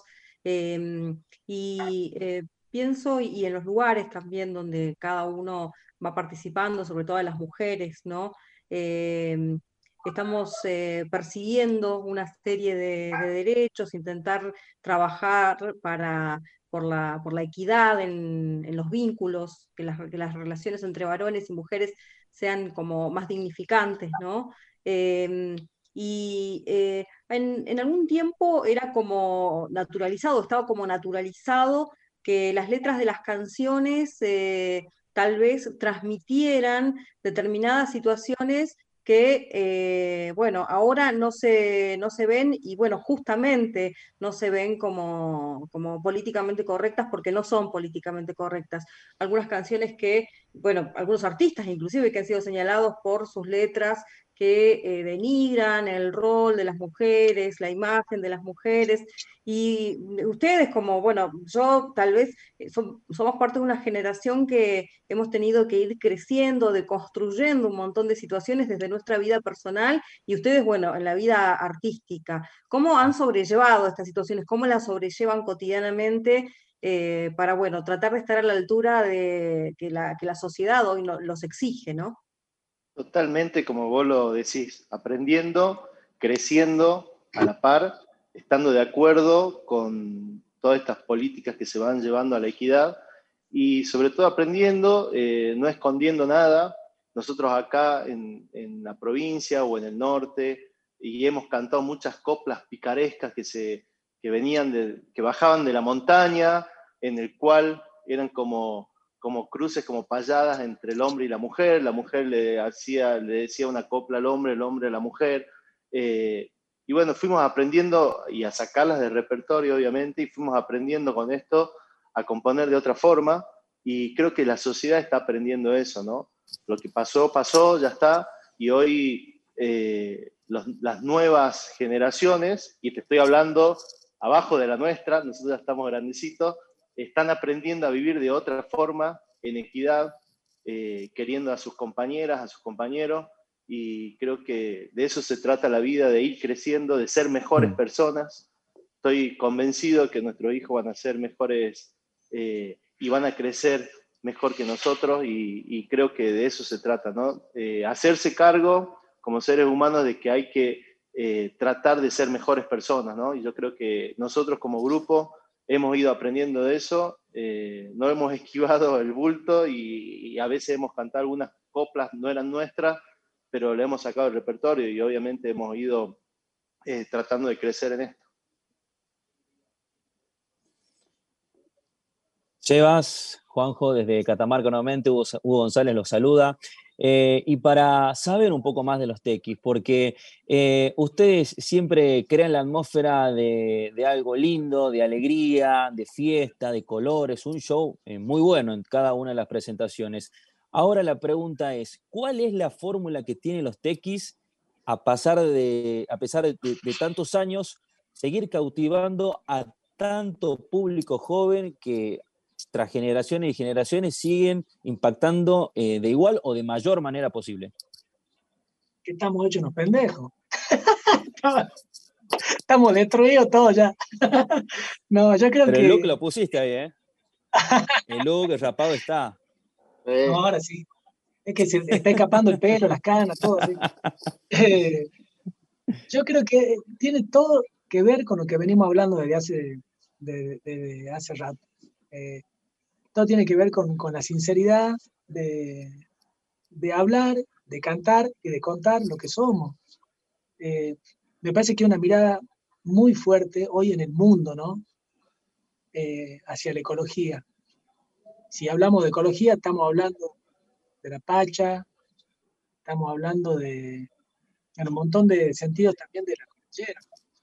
Y pienso, y en los lugares también donde cada uno va participando, sobre todo las mujeres, ¿no? Estamos persiguiendo una serie de derechos, intentar trabajar por la equidad en los vínculos, que las relaciones entre varones y mujeres sean como más dignificantes, ¿no? En algún tiempo era como naturalizado, estaba como naturalizado que las letras de las canciones tal vez transmitieran determinadas situaciones que, bueno, ahora no se ven y, bueno, justamente no se ven como políticamente correctas porque no son políticamente correctas. Algunas canciones que, bueno, algunos artistas inclusive que han sido señalados por sus letras que denigran el rol de las mujeres, la imagen de las mujeres, y ustedes como, bueno, yo tal vez somos parte de una generación que hemos tenido que ir creciendo, deconstruyendo un montón de situaciones desde nuestra vida personal, y ustedes, bueno, en la vida artística. ¿Cómo han sobrellevado estas situaciones? ¿Cómo las sobrellevan cotidianamente para, bueno, tratar de estar a la altura de que la sociedad hoy los exige, ¿no? Totalmente, como vos lo decís, aprendiendo, creciendo a la par, estando de acuerdo con todas estas políticas que se van llevando a la equidad y sobre todo aprendiendo, no escondiendo nada. Nosotros acá en la provincia o en el norte, y hemos cantado muchas coplas picarescas que bajaban de la montaña, en el cual eran como cruces, como payadas entre el hombre y la mujer le decía una copla al hombre, el hombre a la mujer, y bueno, fuimos aprendiendo y a sacarlas del repertorio, obviamente, y fuimos aprendiendo con esto a componer de otra forma, y creo que la sociedad está aprendiendo eso, ¿no? Lo que pasó, pasó, ya está, y hoy las nuevas generaciones, y te estoy hablando abajo de la nuestra, nosotros ya estamos grandecitos, están aprendiendo a vivir de otra forma, en equidad, queriendo a sus compañeras, a sus compañeros, y creo que de eso se trata la vida, de ir creciendo, de ser mejores personas. Estoy convencido que nuestros hijos van a ser mejores y van a crecer mejor que nosotros, y creo que de eso se trata, ¿no? Hacerse cargo como seres humanos de que hay que tratar de ser mejores personas, ¿no? Y yo creo que nosotros como grupo hemos ido aprendiendo de eso, no hemos esquivado el bulto y a veces hemos cantado algunas coplas, no eran nuestras, pero le hemos sacado el repertorio y obviamente hemos ido tratando de crecer en esto. Sebas, Juanjo, desde Catamarca nuevamente, Hugo González los saluda. Y para saber un poco más de los tequis, porque ustedes siempre crean la atmósfera de algo lindo, de alegría, de fiesta, de colores, un show muy bueno en cada una de las presentaciones. Ahora la pregunta es, ¿cuál es la fórmula que tienen los tequis a pesar de tantos años, seguir cautivando a tanto público joven que tras generaciones y generaciones siguen impactando de igual o de mayor manera posible? Que estamos hechos unos pendejos. Estamos destruidos todos ya. No, yo creo Pero que... el look lo pusiste ahí, ¿eh? El look, el rapado está. No, ahora sí. Es que se está escapando el pelo, las canas, todo así. Yo creo que tiene todo que ver con lo que venimos hablando desde hace rato. Todo tiene que ver con la sinceridad de hablar, de cantar y de contar lo que somos. Me parece que hay una mirada muy fuerte hoy en el mundo, ¿no? Hacia la ecología. Si hablamos de ecología, estamos hablando de la Pacha, estamos hablando en un montón de sentidos también de la cordillera.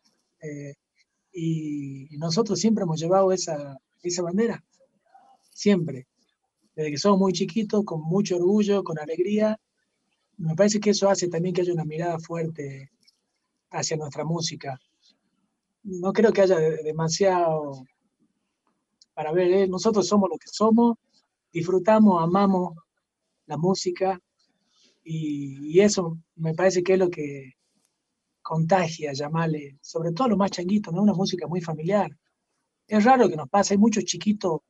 Y nosotros siempre hemos llevado esa bandera. Siempre, desde que somos muy chiquitos, con mucho orgullo, con alegría. Me parece que eso hace también que haya una mirada fuerte hacia nuestra música. No creo que haya demasiado para ver, nosotros somos lo que somos, disfrutamos, amamos la música y eso me parece que es lo que contagia, llamarle, sobre todo a los más changuitos, ¿no? Una música muy familiar. Es raro que nos pase, hay muchos chiquitos,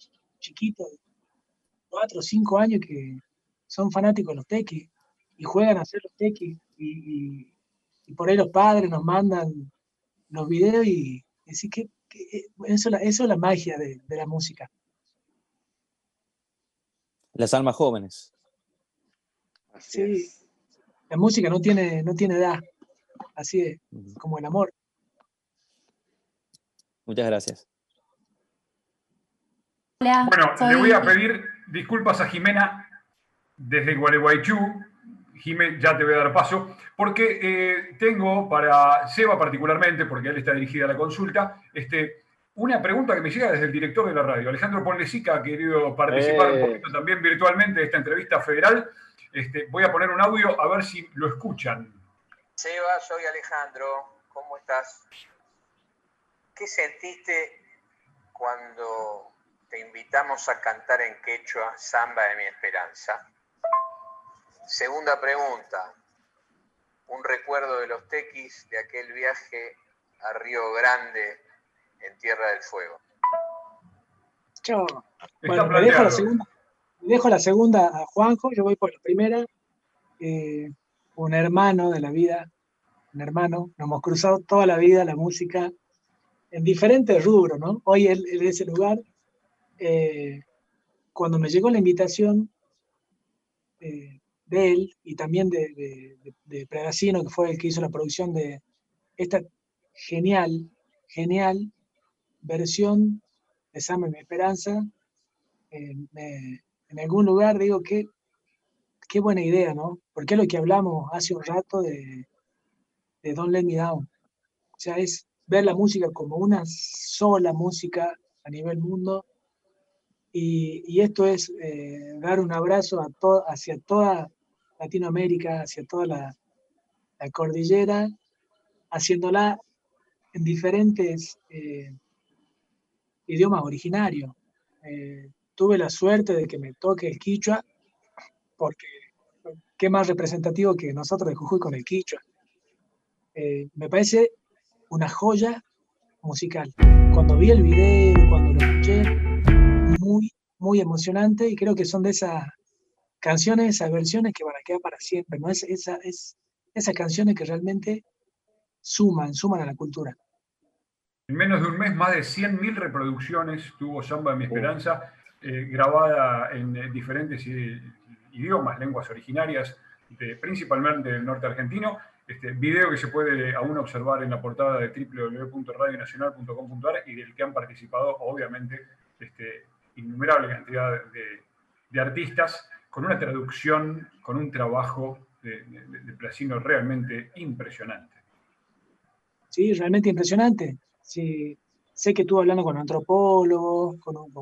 4 o 5 años que son fanáticos de los tequis y juegan a hacer los tequis y por ahí los padres nos mandan los videos y así que eso es la magia de la música. Las almas jóvenes. Sí, la música no tiene edad, así es, como el amor. Muchas gracias. Hola, bueno, le voy a pedir disculpas a Jimena desde Gualeguaychú. Jimé, ya te voy a dar paso, porque tengo para Seba particularmente, porque a él está dirigida la consulta, una pregunta que me llega desde el director de la radio. Alejandro Ponlesica ha querido participar un poquito también virtualmente de esta entrevista federal. Voy a poner un audio a ver si lo escuchan. Seba, soy Alejandro. ¿Cómo estás? ¿Qué sentiste cuando te invitamos a cantar en quechua Samba de mi Esperanza? Segunda pregunta, un recuerdo de los tequis de aquel viaje a Río Grande en Tierra del Fuego. Yo, bueno, me dejo la segunda a Juanjo, yo voy por la primera. Un hermano de la vida, un hermano, nos hemos cruzado toda la vida la música en diferentes rubros, ¿no? Hoy él en ese lugar, cuando me llegó la invitación de él y también de Predacino, que fue el que hizo la producción de esta genial versión de Samba de mi Esperanza, en algún lugar digo que qué buena idea, ¿no? Porque es lo que hablamos hace un rato de Don't Let Me Down. O sea, es ver la música como una sola música a nivel mundo, y esto es dar un abrazo hacia toda Latinoamérica, hacia toda la cordillera, haciéndola en diferentes idiomas originarios. Tuve la suerte de que me toque el quichua, porque qué más representativo que nosotros de Jujuy con el quichua. Me parece una joya musical. Cuando vi el video, cuando lo escuché, muy emocionante, y creo que son de esas canciones, esas versiones que van a quedar para siempre, ¿no? Esas canciones que realmente suman a la cultura. En menos de un mes, más de 100.000 reproducciones tuvo Samba de mi Esperanza, grabada en diferentes idiomas, lenguas originarias, principalmente del norte argentino. Video que se puede aún observar en la portada de www.radionacional.com.ar y del que han participado, obviamente, innumerable cantidad de artistas, con una traducción, con un trabajo de Placino realmente impresionante. Sí, realmente impresionante. Sí, sé que estuve hablando con antropólogos,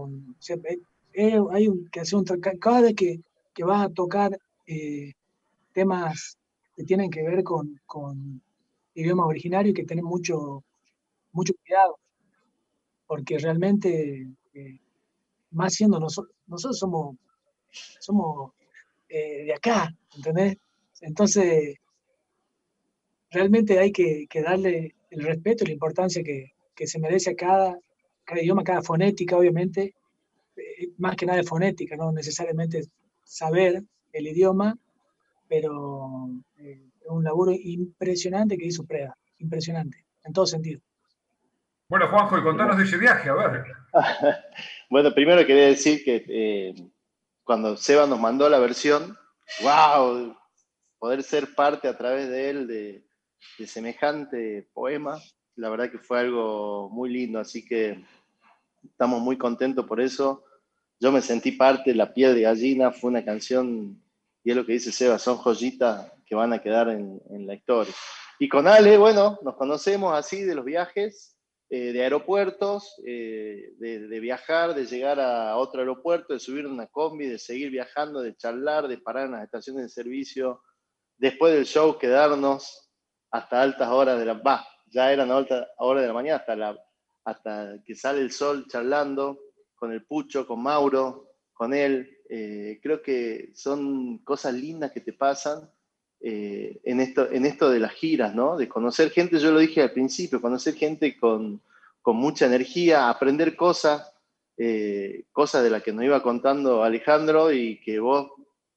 hay que hacer cada vez que vas a tocar temas que tienen que ver con idiomas originarios, que tener mucho cuidado, porque realmente, más siendo nosotros somos de acá, ¿entendés? Entonces, realmente hay que darle el respeto y la importancia que se merece a cada idioma, cada fonética, obviamente, más que nada de fonética, no necesariamente saber el idioma, pero es un laburo impresionante que hizo Preda, impresionante, en todo sentido. Bueno, Juanjo, y contanos de ese viaje, a ver. Bueno, primero quería decir que cuando Seba nos mandó la versión, ¡wow! Poder ser parte a través de él de semejante poema, la verdad que fue algo muy lindo, así que estamos muy contentos por eso. Yo me sentí parte, la piel de gallina, fue una canción, y es lo que dice Seba, son joyitas que van a quedar en la historia. Y con Ale, bueno, nos conocemos así de los viajes, de aeropuertos, de viajar, de llegar a otro aeropuerto, de subir una combi, de seguir viajando, de charlar, de parar en las estaciones de servicio, después del show quedarnos hasta altas horas ya eran altas horas de la mañana, hasta que sale el sol charlando con el Pucho, con Mauro, con él. Creo que son cosas lindas que te pasan en esto de las giras, ¿no? De conocer gente, yo lo dije al principio, conocer gente con mucha energía, aprender cosas de las que nos iba contando Alejandro, y que vos,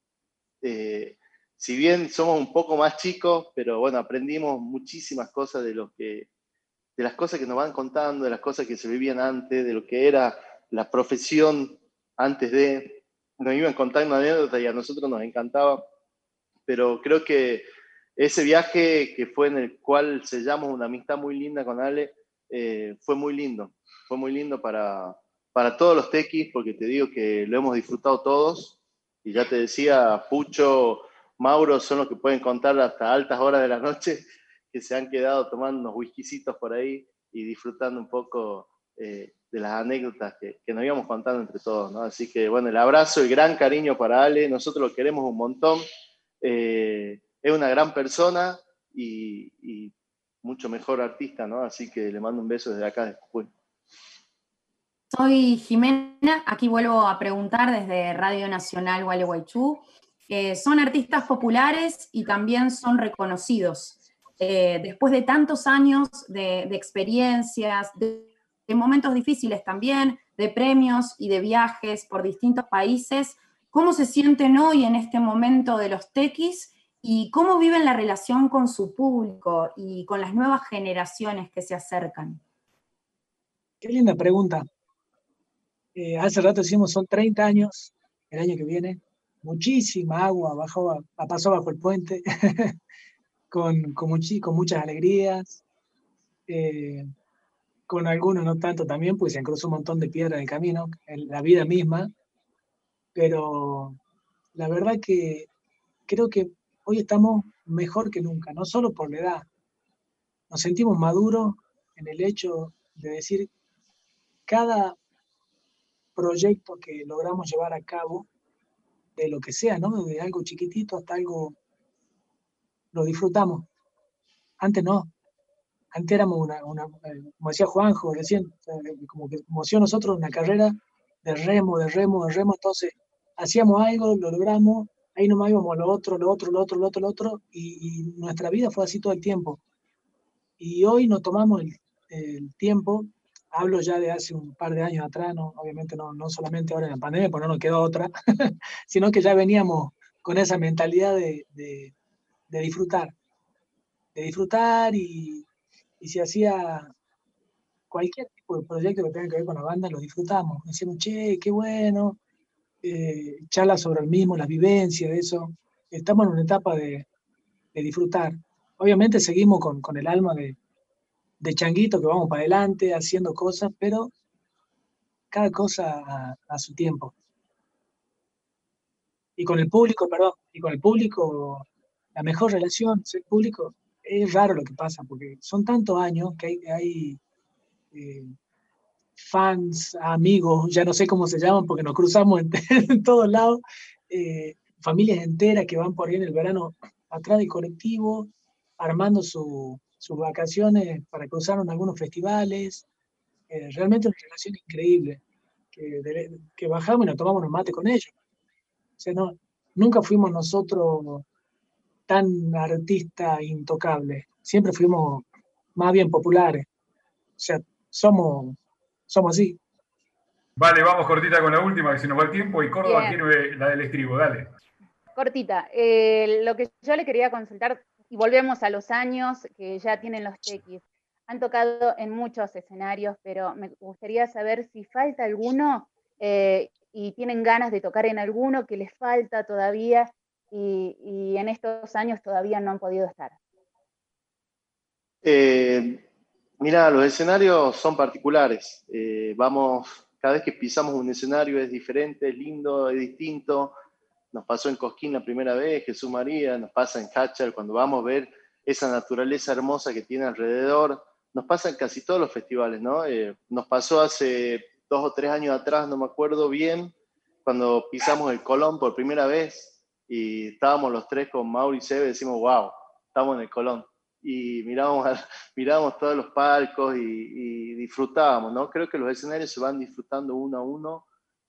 si bien somos un poco más chicos, pero bueno, aprendimos muchísimas cosas de las cosas que nos van contando, de las cosas que se vivían antes, de lo que era la profesión antes de. Nos iban contando anécdotas y a nosotros nos encantaba, pero creo que ese viaje que fue en el cual sellamos una amistad muy linda con Ale, fue muy lindo para todos los tequis, porque te digo que lo hemos disfrutado todos, y ya te decía, Pucho, Mauro son los que pueden contar hasta altas horas de la noche, que se han quedado tomando unos whiskycitos por ahí y disfrutando un poco de las anécdotas que nos íbamos contando entre todos, ¿no? Así que bueno, el abrazo y gran cariño para Ale, nosotros lo queremos un montón, es una gran persona y mucho mejor artista, ¿no? Así que le mando un beso desde acá de Jujuy. Soy Jimena, aquí vuelvo a preguntar desde Radio Nacional Gualeguaychú. Son artistas populares y también son reconocidos. Después de tantos años de experiencias, de momentos difíciles también, de premios y de viajes por distintos países, ¿cómo se sienten hoy en este momento de los tequis y cómo viven la relación con su público y con las nuevas generaciones que se acercan? Qué linda pregunta. Hace rato decimos, son 30 años, el año que viene, muchísima agua pasó bajo el puente, con muchas alegrías, con algunos no tanto también, pues se cruzó un montón de piedras en el camino, en la vida misma, pero la verdad que creo que hoy estamos mejor que nunca, no solo por la edad, nos sentimos maduros en el hecho de decir, cada proyecto que logramos llevar a cabo, de lo que sea, ¿no? De algo chiquitito hasta algo, lo disfrutamos. Antes no. Antes éramos como decía Juanjo recién, como decía nosotros, una carrera de remo, entonces hacíamos algo, lo logramos, ahí nomás íbamos a lo otro, y nuestra vida fue así todo el tiempo. Y hoy nos tomamos el tiempo hablo ya de hace un par de años atrás, ¿no? Obviamente no solamente ahora en la pandemia, pues no nos quedó otra, sino que ya veníamos con esa mentalidad de disfrutar. De disfrutar y si hacía cualquier tipo de proyecto que tenga que ver con la banda, lo disfrutamos. Decíamos, che, qué bueno, charlas sobre el mismo, las vivencias, eso. Estamos en una etapa de disfrutar. Obviamente seguimos con el alma de changuito, que vamos para adelante haciendo cosas, pero cada cosa a su tiempo. Y con el público, la mejor relación, el público, es raro lo que pasa, porque son tantos años que hay fans, amigos, ya no sé cómo se llaman, porque nos cruzamos en todos lados, familias enteras que van por ahí en el verano atrás del colectivo, armando sus vacaciones para cruzar en algunos festivales. Realmente una relación increíble, que bajamos y nos tomamos unos mates con ellos. O sea, nunca fuimos nosotros tan artistas intocables, siempre fuimos más bien populares. O sea, somos así. Vale, vamos cortita con la última, que se nos va el tiempo, y Córdoba Bien. quiere la del estribo, dale. Cortita. Lo que yo le quería consultar, y volvemos a los años que ya tienen los tequis. Han tocado en muchos escenarios, pero me gustaría saber si falta alguno y tienen ganas de tocar en alguno que les falta todavía y en estos años todavía no han podido estar. Mira, los escenarios son particulares. Cada vez que pisamos un escenario es diferente, es lindo, es distinto. Nos pasó en Cosquín la primera vez, Jesús María, nos pasa en Hatcher cuando vamos a ver esa naturaleza hermosa que tiene alrededor. Nos pasa en casi todos los festivales, ¿no? Nos pasó hace 2 o 3 años atrás, no me acuerdo bien, cuando pisamos el Colón por primera vez y estábamos los tres con Mauro y Sebe, decimos, wow, estamos en el Colón. Y mirábamos todos los palcos y disfrutábamos, ¿no? Creo que los escenarios se van disfrutando uno a uno.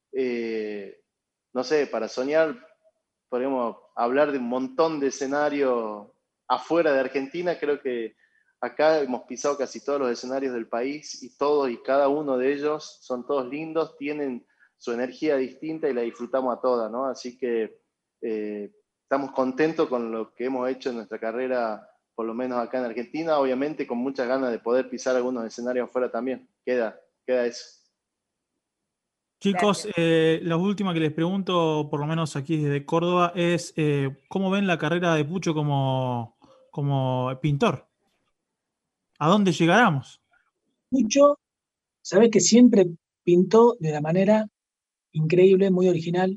No sé, para soñar podemos hablar de un montón de escenarios afuera de Argentina. Creo que acá hemos pisado casi todos los escenarios del país y todos y cada uno de ellos son todos lindos, tienen su energía distinta y la disfrutamos a todas, ¿no? Así que estamos contentos con lo que hemos hecho en nuestra carrera, por lo menos acá en Argentina, obviamente con muchas ganas de poder pisar algunos escenarios afuera también. Queda eso. Chicos, la última que les pregunto, por lo menos aquí desde Córdoba, es ¿cómo ven la carrera de Pucho como pintor? ¿A dónde llegaremos? Pucho, sabes que siempre pintó de una manera increíble, muy original.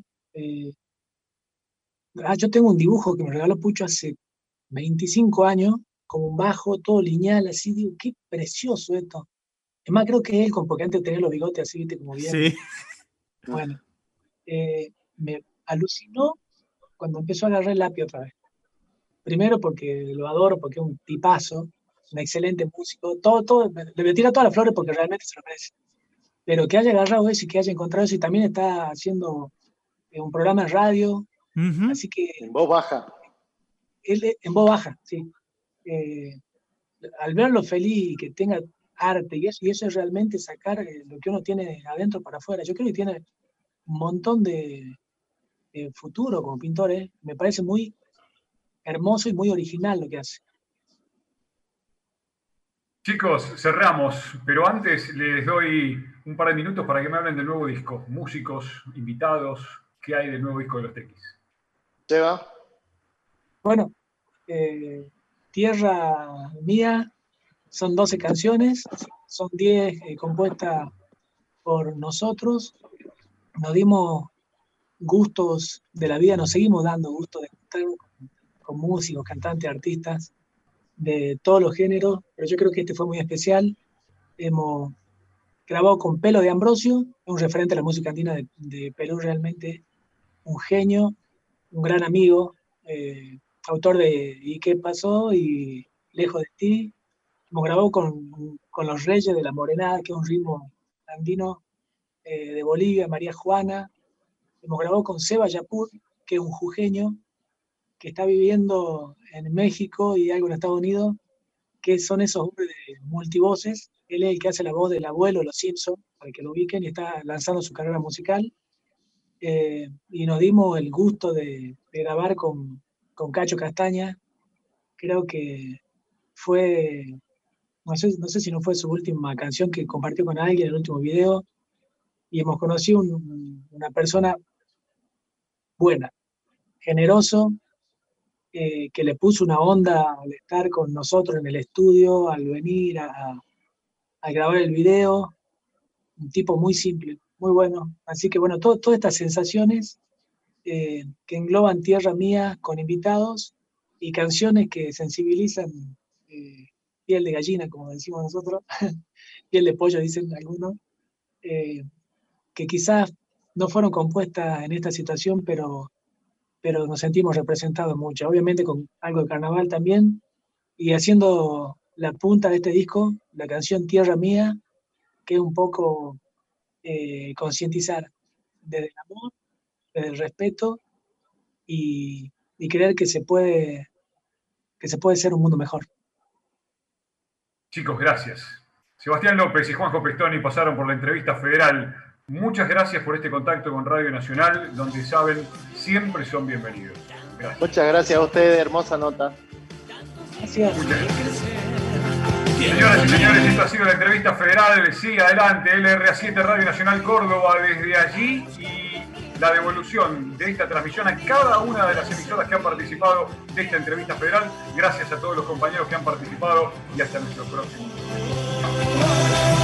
Yo tengo un dibujo que me regaló Pucho hace 25 años, como un bajo, todo lineal, así, digo, qué precioso esto. Es más, creo que él, porque antes tenía los bigotes así, viste, como bien. Sí. Bueno, me alucinó cuando empezó a agarrar el lápiz otra vez. Primero porque lo adoro, porque es un tipazo, un excelente músico, todo, le voy a tirar todas las flores porque realmente se lo merece. Pero que haya agarrado eso y que haya encontrado eso, y también está haciendo un programa en radio, así que... En voz baja. En voz baja, sí. Al verlo feliz y que tenga arte y eso es realmente sacar lo que uno tiene adentro para afuera. Yo creo que tiene un montón de futuro como pintor, ¿eh? Me parece muy hermoso y muy original lo que hace. Chicos, cerramos, pero antes les doy un par de minutos para que me hablen del nuevo disco. Músicos, invitados, ¿qué hay del nuevo disco de los Tequis? Seba. Bueno, Tierra Mía son 12 canciones, son 10 compuestas por nosotros. Nos dimos gustos de la vida, nos seguimos dando gustos de estar con músicos, cantantes, artistas de todos los géneros, pero yo creo que este fue muy especial. Hemos grabado con Pelo de Ambrosio, es un referente a la música andina de Perú, realmente un genio, un gran amigo, autor de ¿Y qué pasó? Y Lejos de ti. Hemos grabado con Los Reyes de la Morenada, que es un ritmo andino de Bolivia, María Juana. Hemos grabado con Seba Yapur, que es un jujeño que está viviendo en México y algo en Estados Unidos, que son esos hombres de multivoces. Él es el que hace la voz del abuelo de los Simpsons, para que lo ubiquen, y está lanzando su carrera musical. Y nos dimos el gusto de grabar con Cacho Castaña. Creo que fue, no sé si no fue su última canción que compartió con alguien, el último video, y hemos conocido una persona buena, generoso, que le puso una onda al estar con nosotros en el estudio, al venir a grabar el video, un tipo muy simple, muy bueno. Así que bueno, todas estas sensaciones que engloban Tierra Mía con invitados y canciones que sensibilizan, piel de gallina, como decimos nosotros, piel de pollo, dicen algunos, que quizás no fueron compuestas en esta situación, pero nos sentimos representados mucho. Obviamente con algo de carnaval también, y haciendo la punta de este disco, la canción Tierra Mía, que es un poco concientizar desde el amor, desde el respeto, y creer que se puede ser un mundo mejor. Chicos, gracias. Sebastián López y Juanjo Pestoni pasaron por la entrevista federal. Muchas gracias por este contacto con Radio Nacional, donde saben, siempre son bienvenidos. Gracias. Muchas gracias a ustedes, hermosa nota. Gracias. Señoras y señores, esto ha sido la entrevista federal. Sigue adelante LRA7 Radio Nacional Córdoba desde allí, y la devolución de esta transmisión a cada una de las emisoras que han participado de esta entrevista federal. Gracias a todos los compañeros que han participado y hasta nuestro próximo.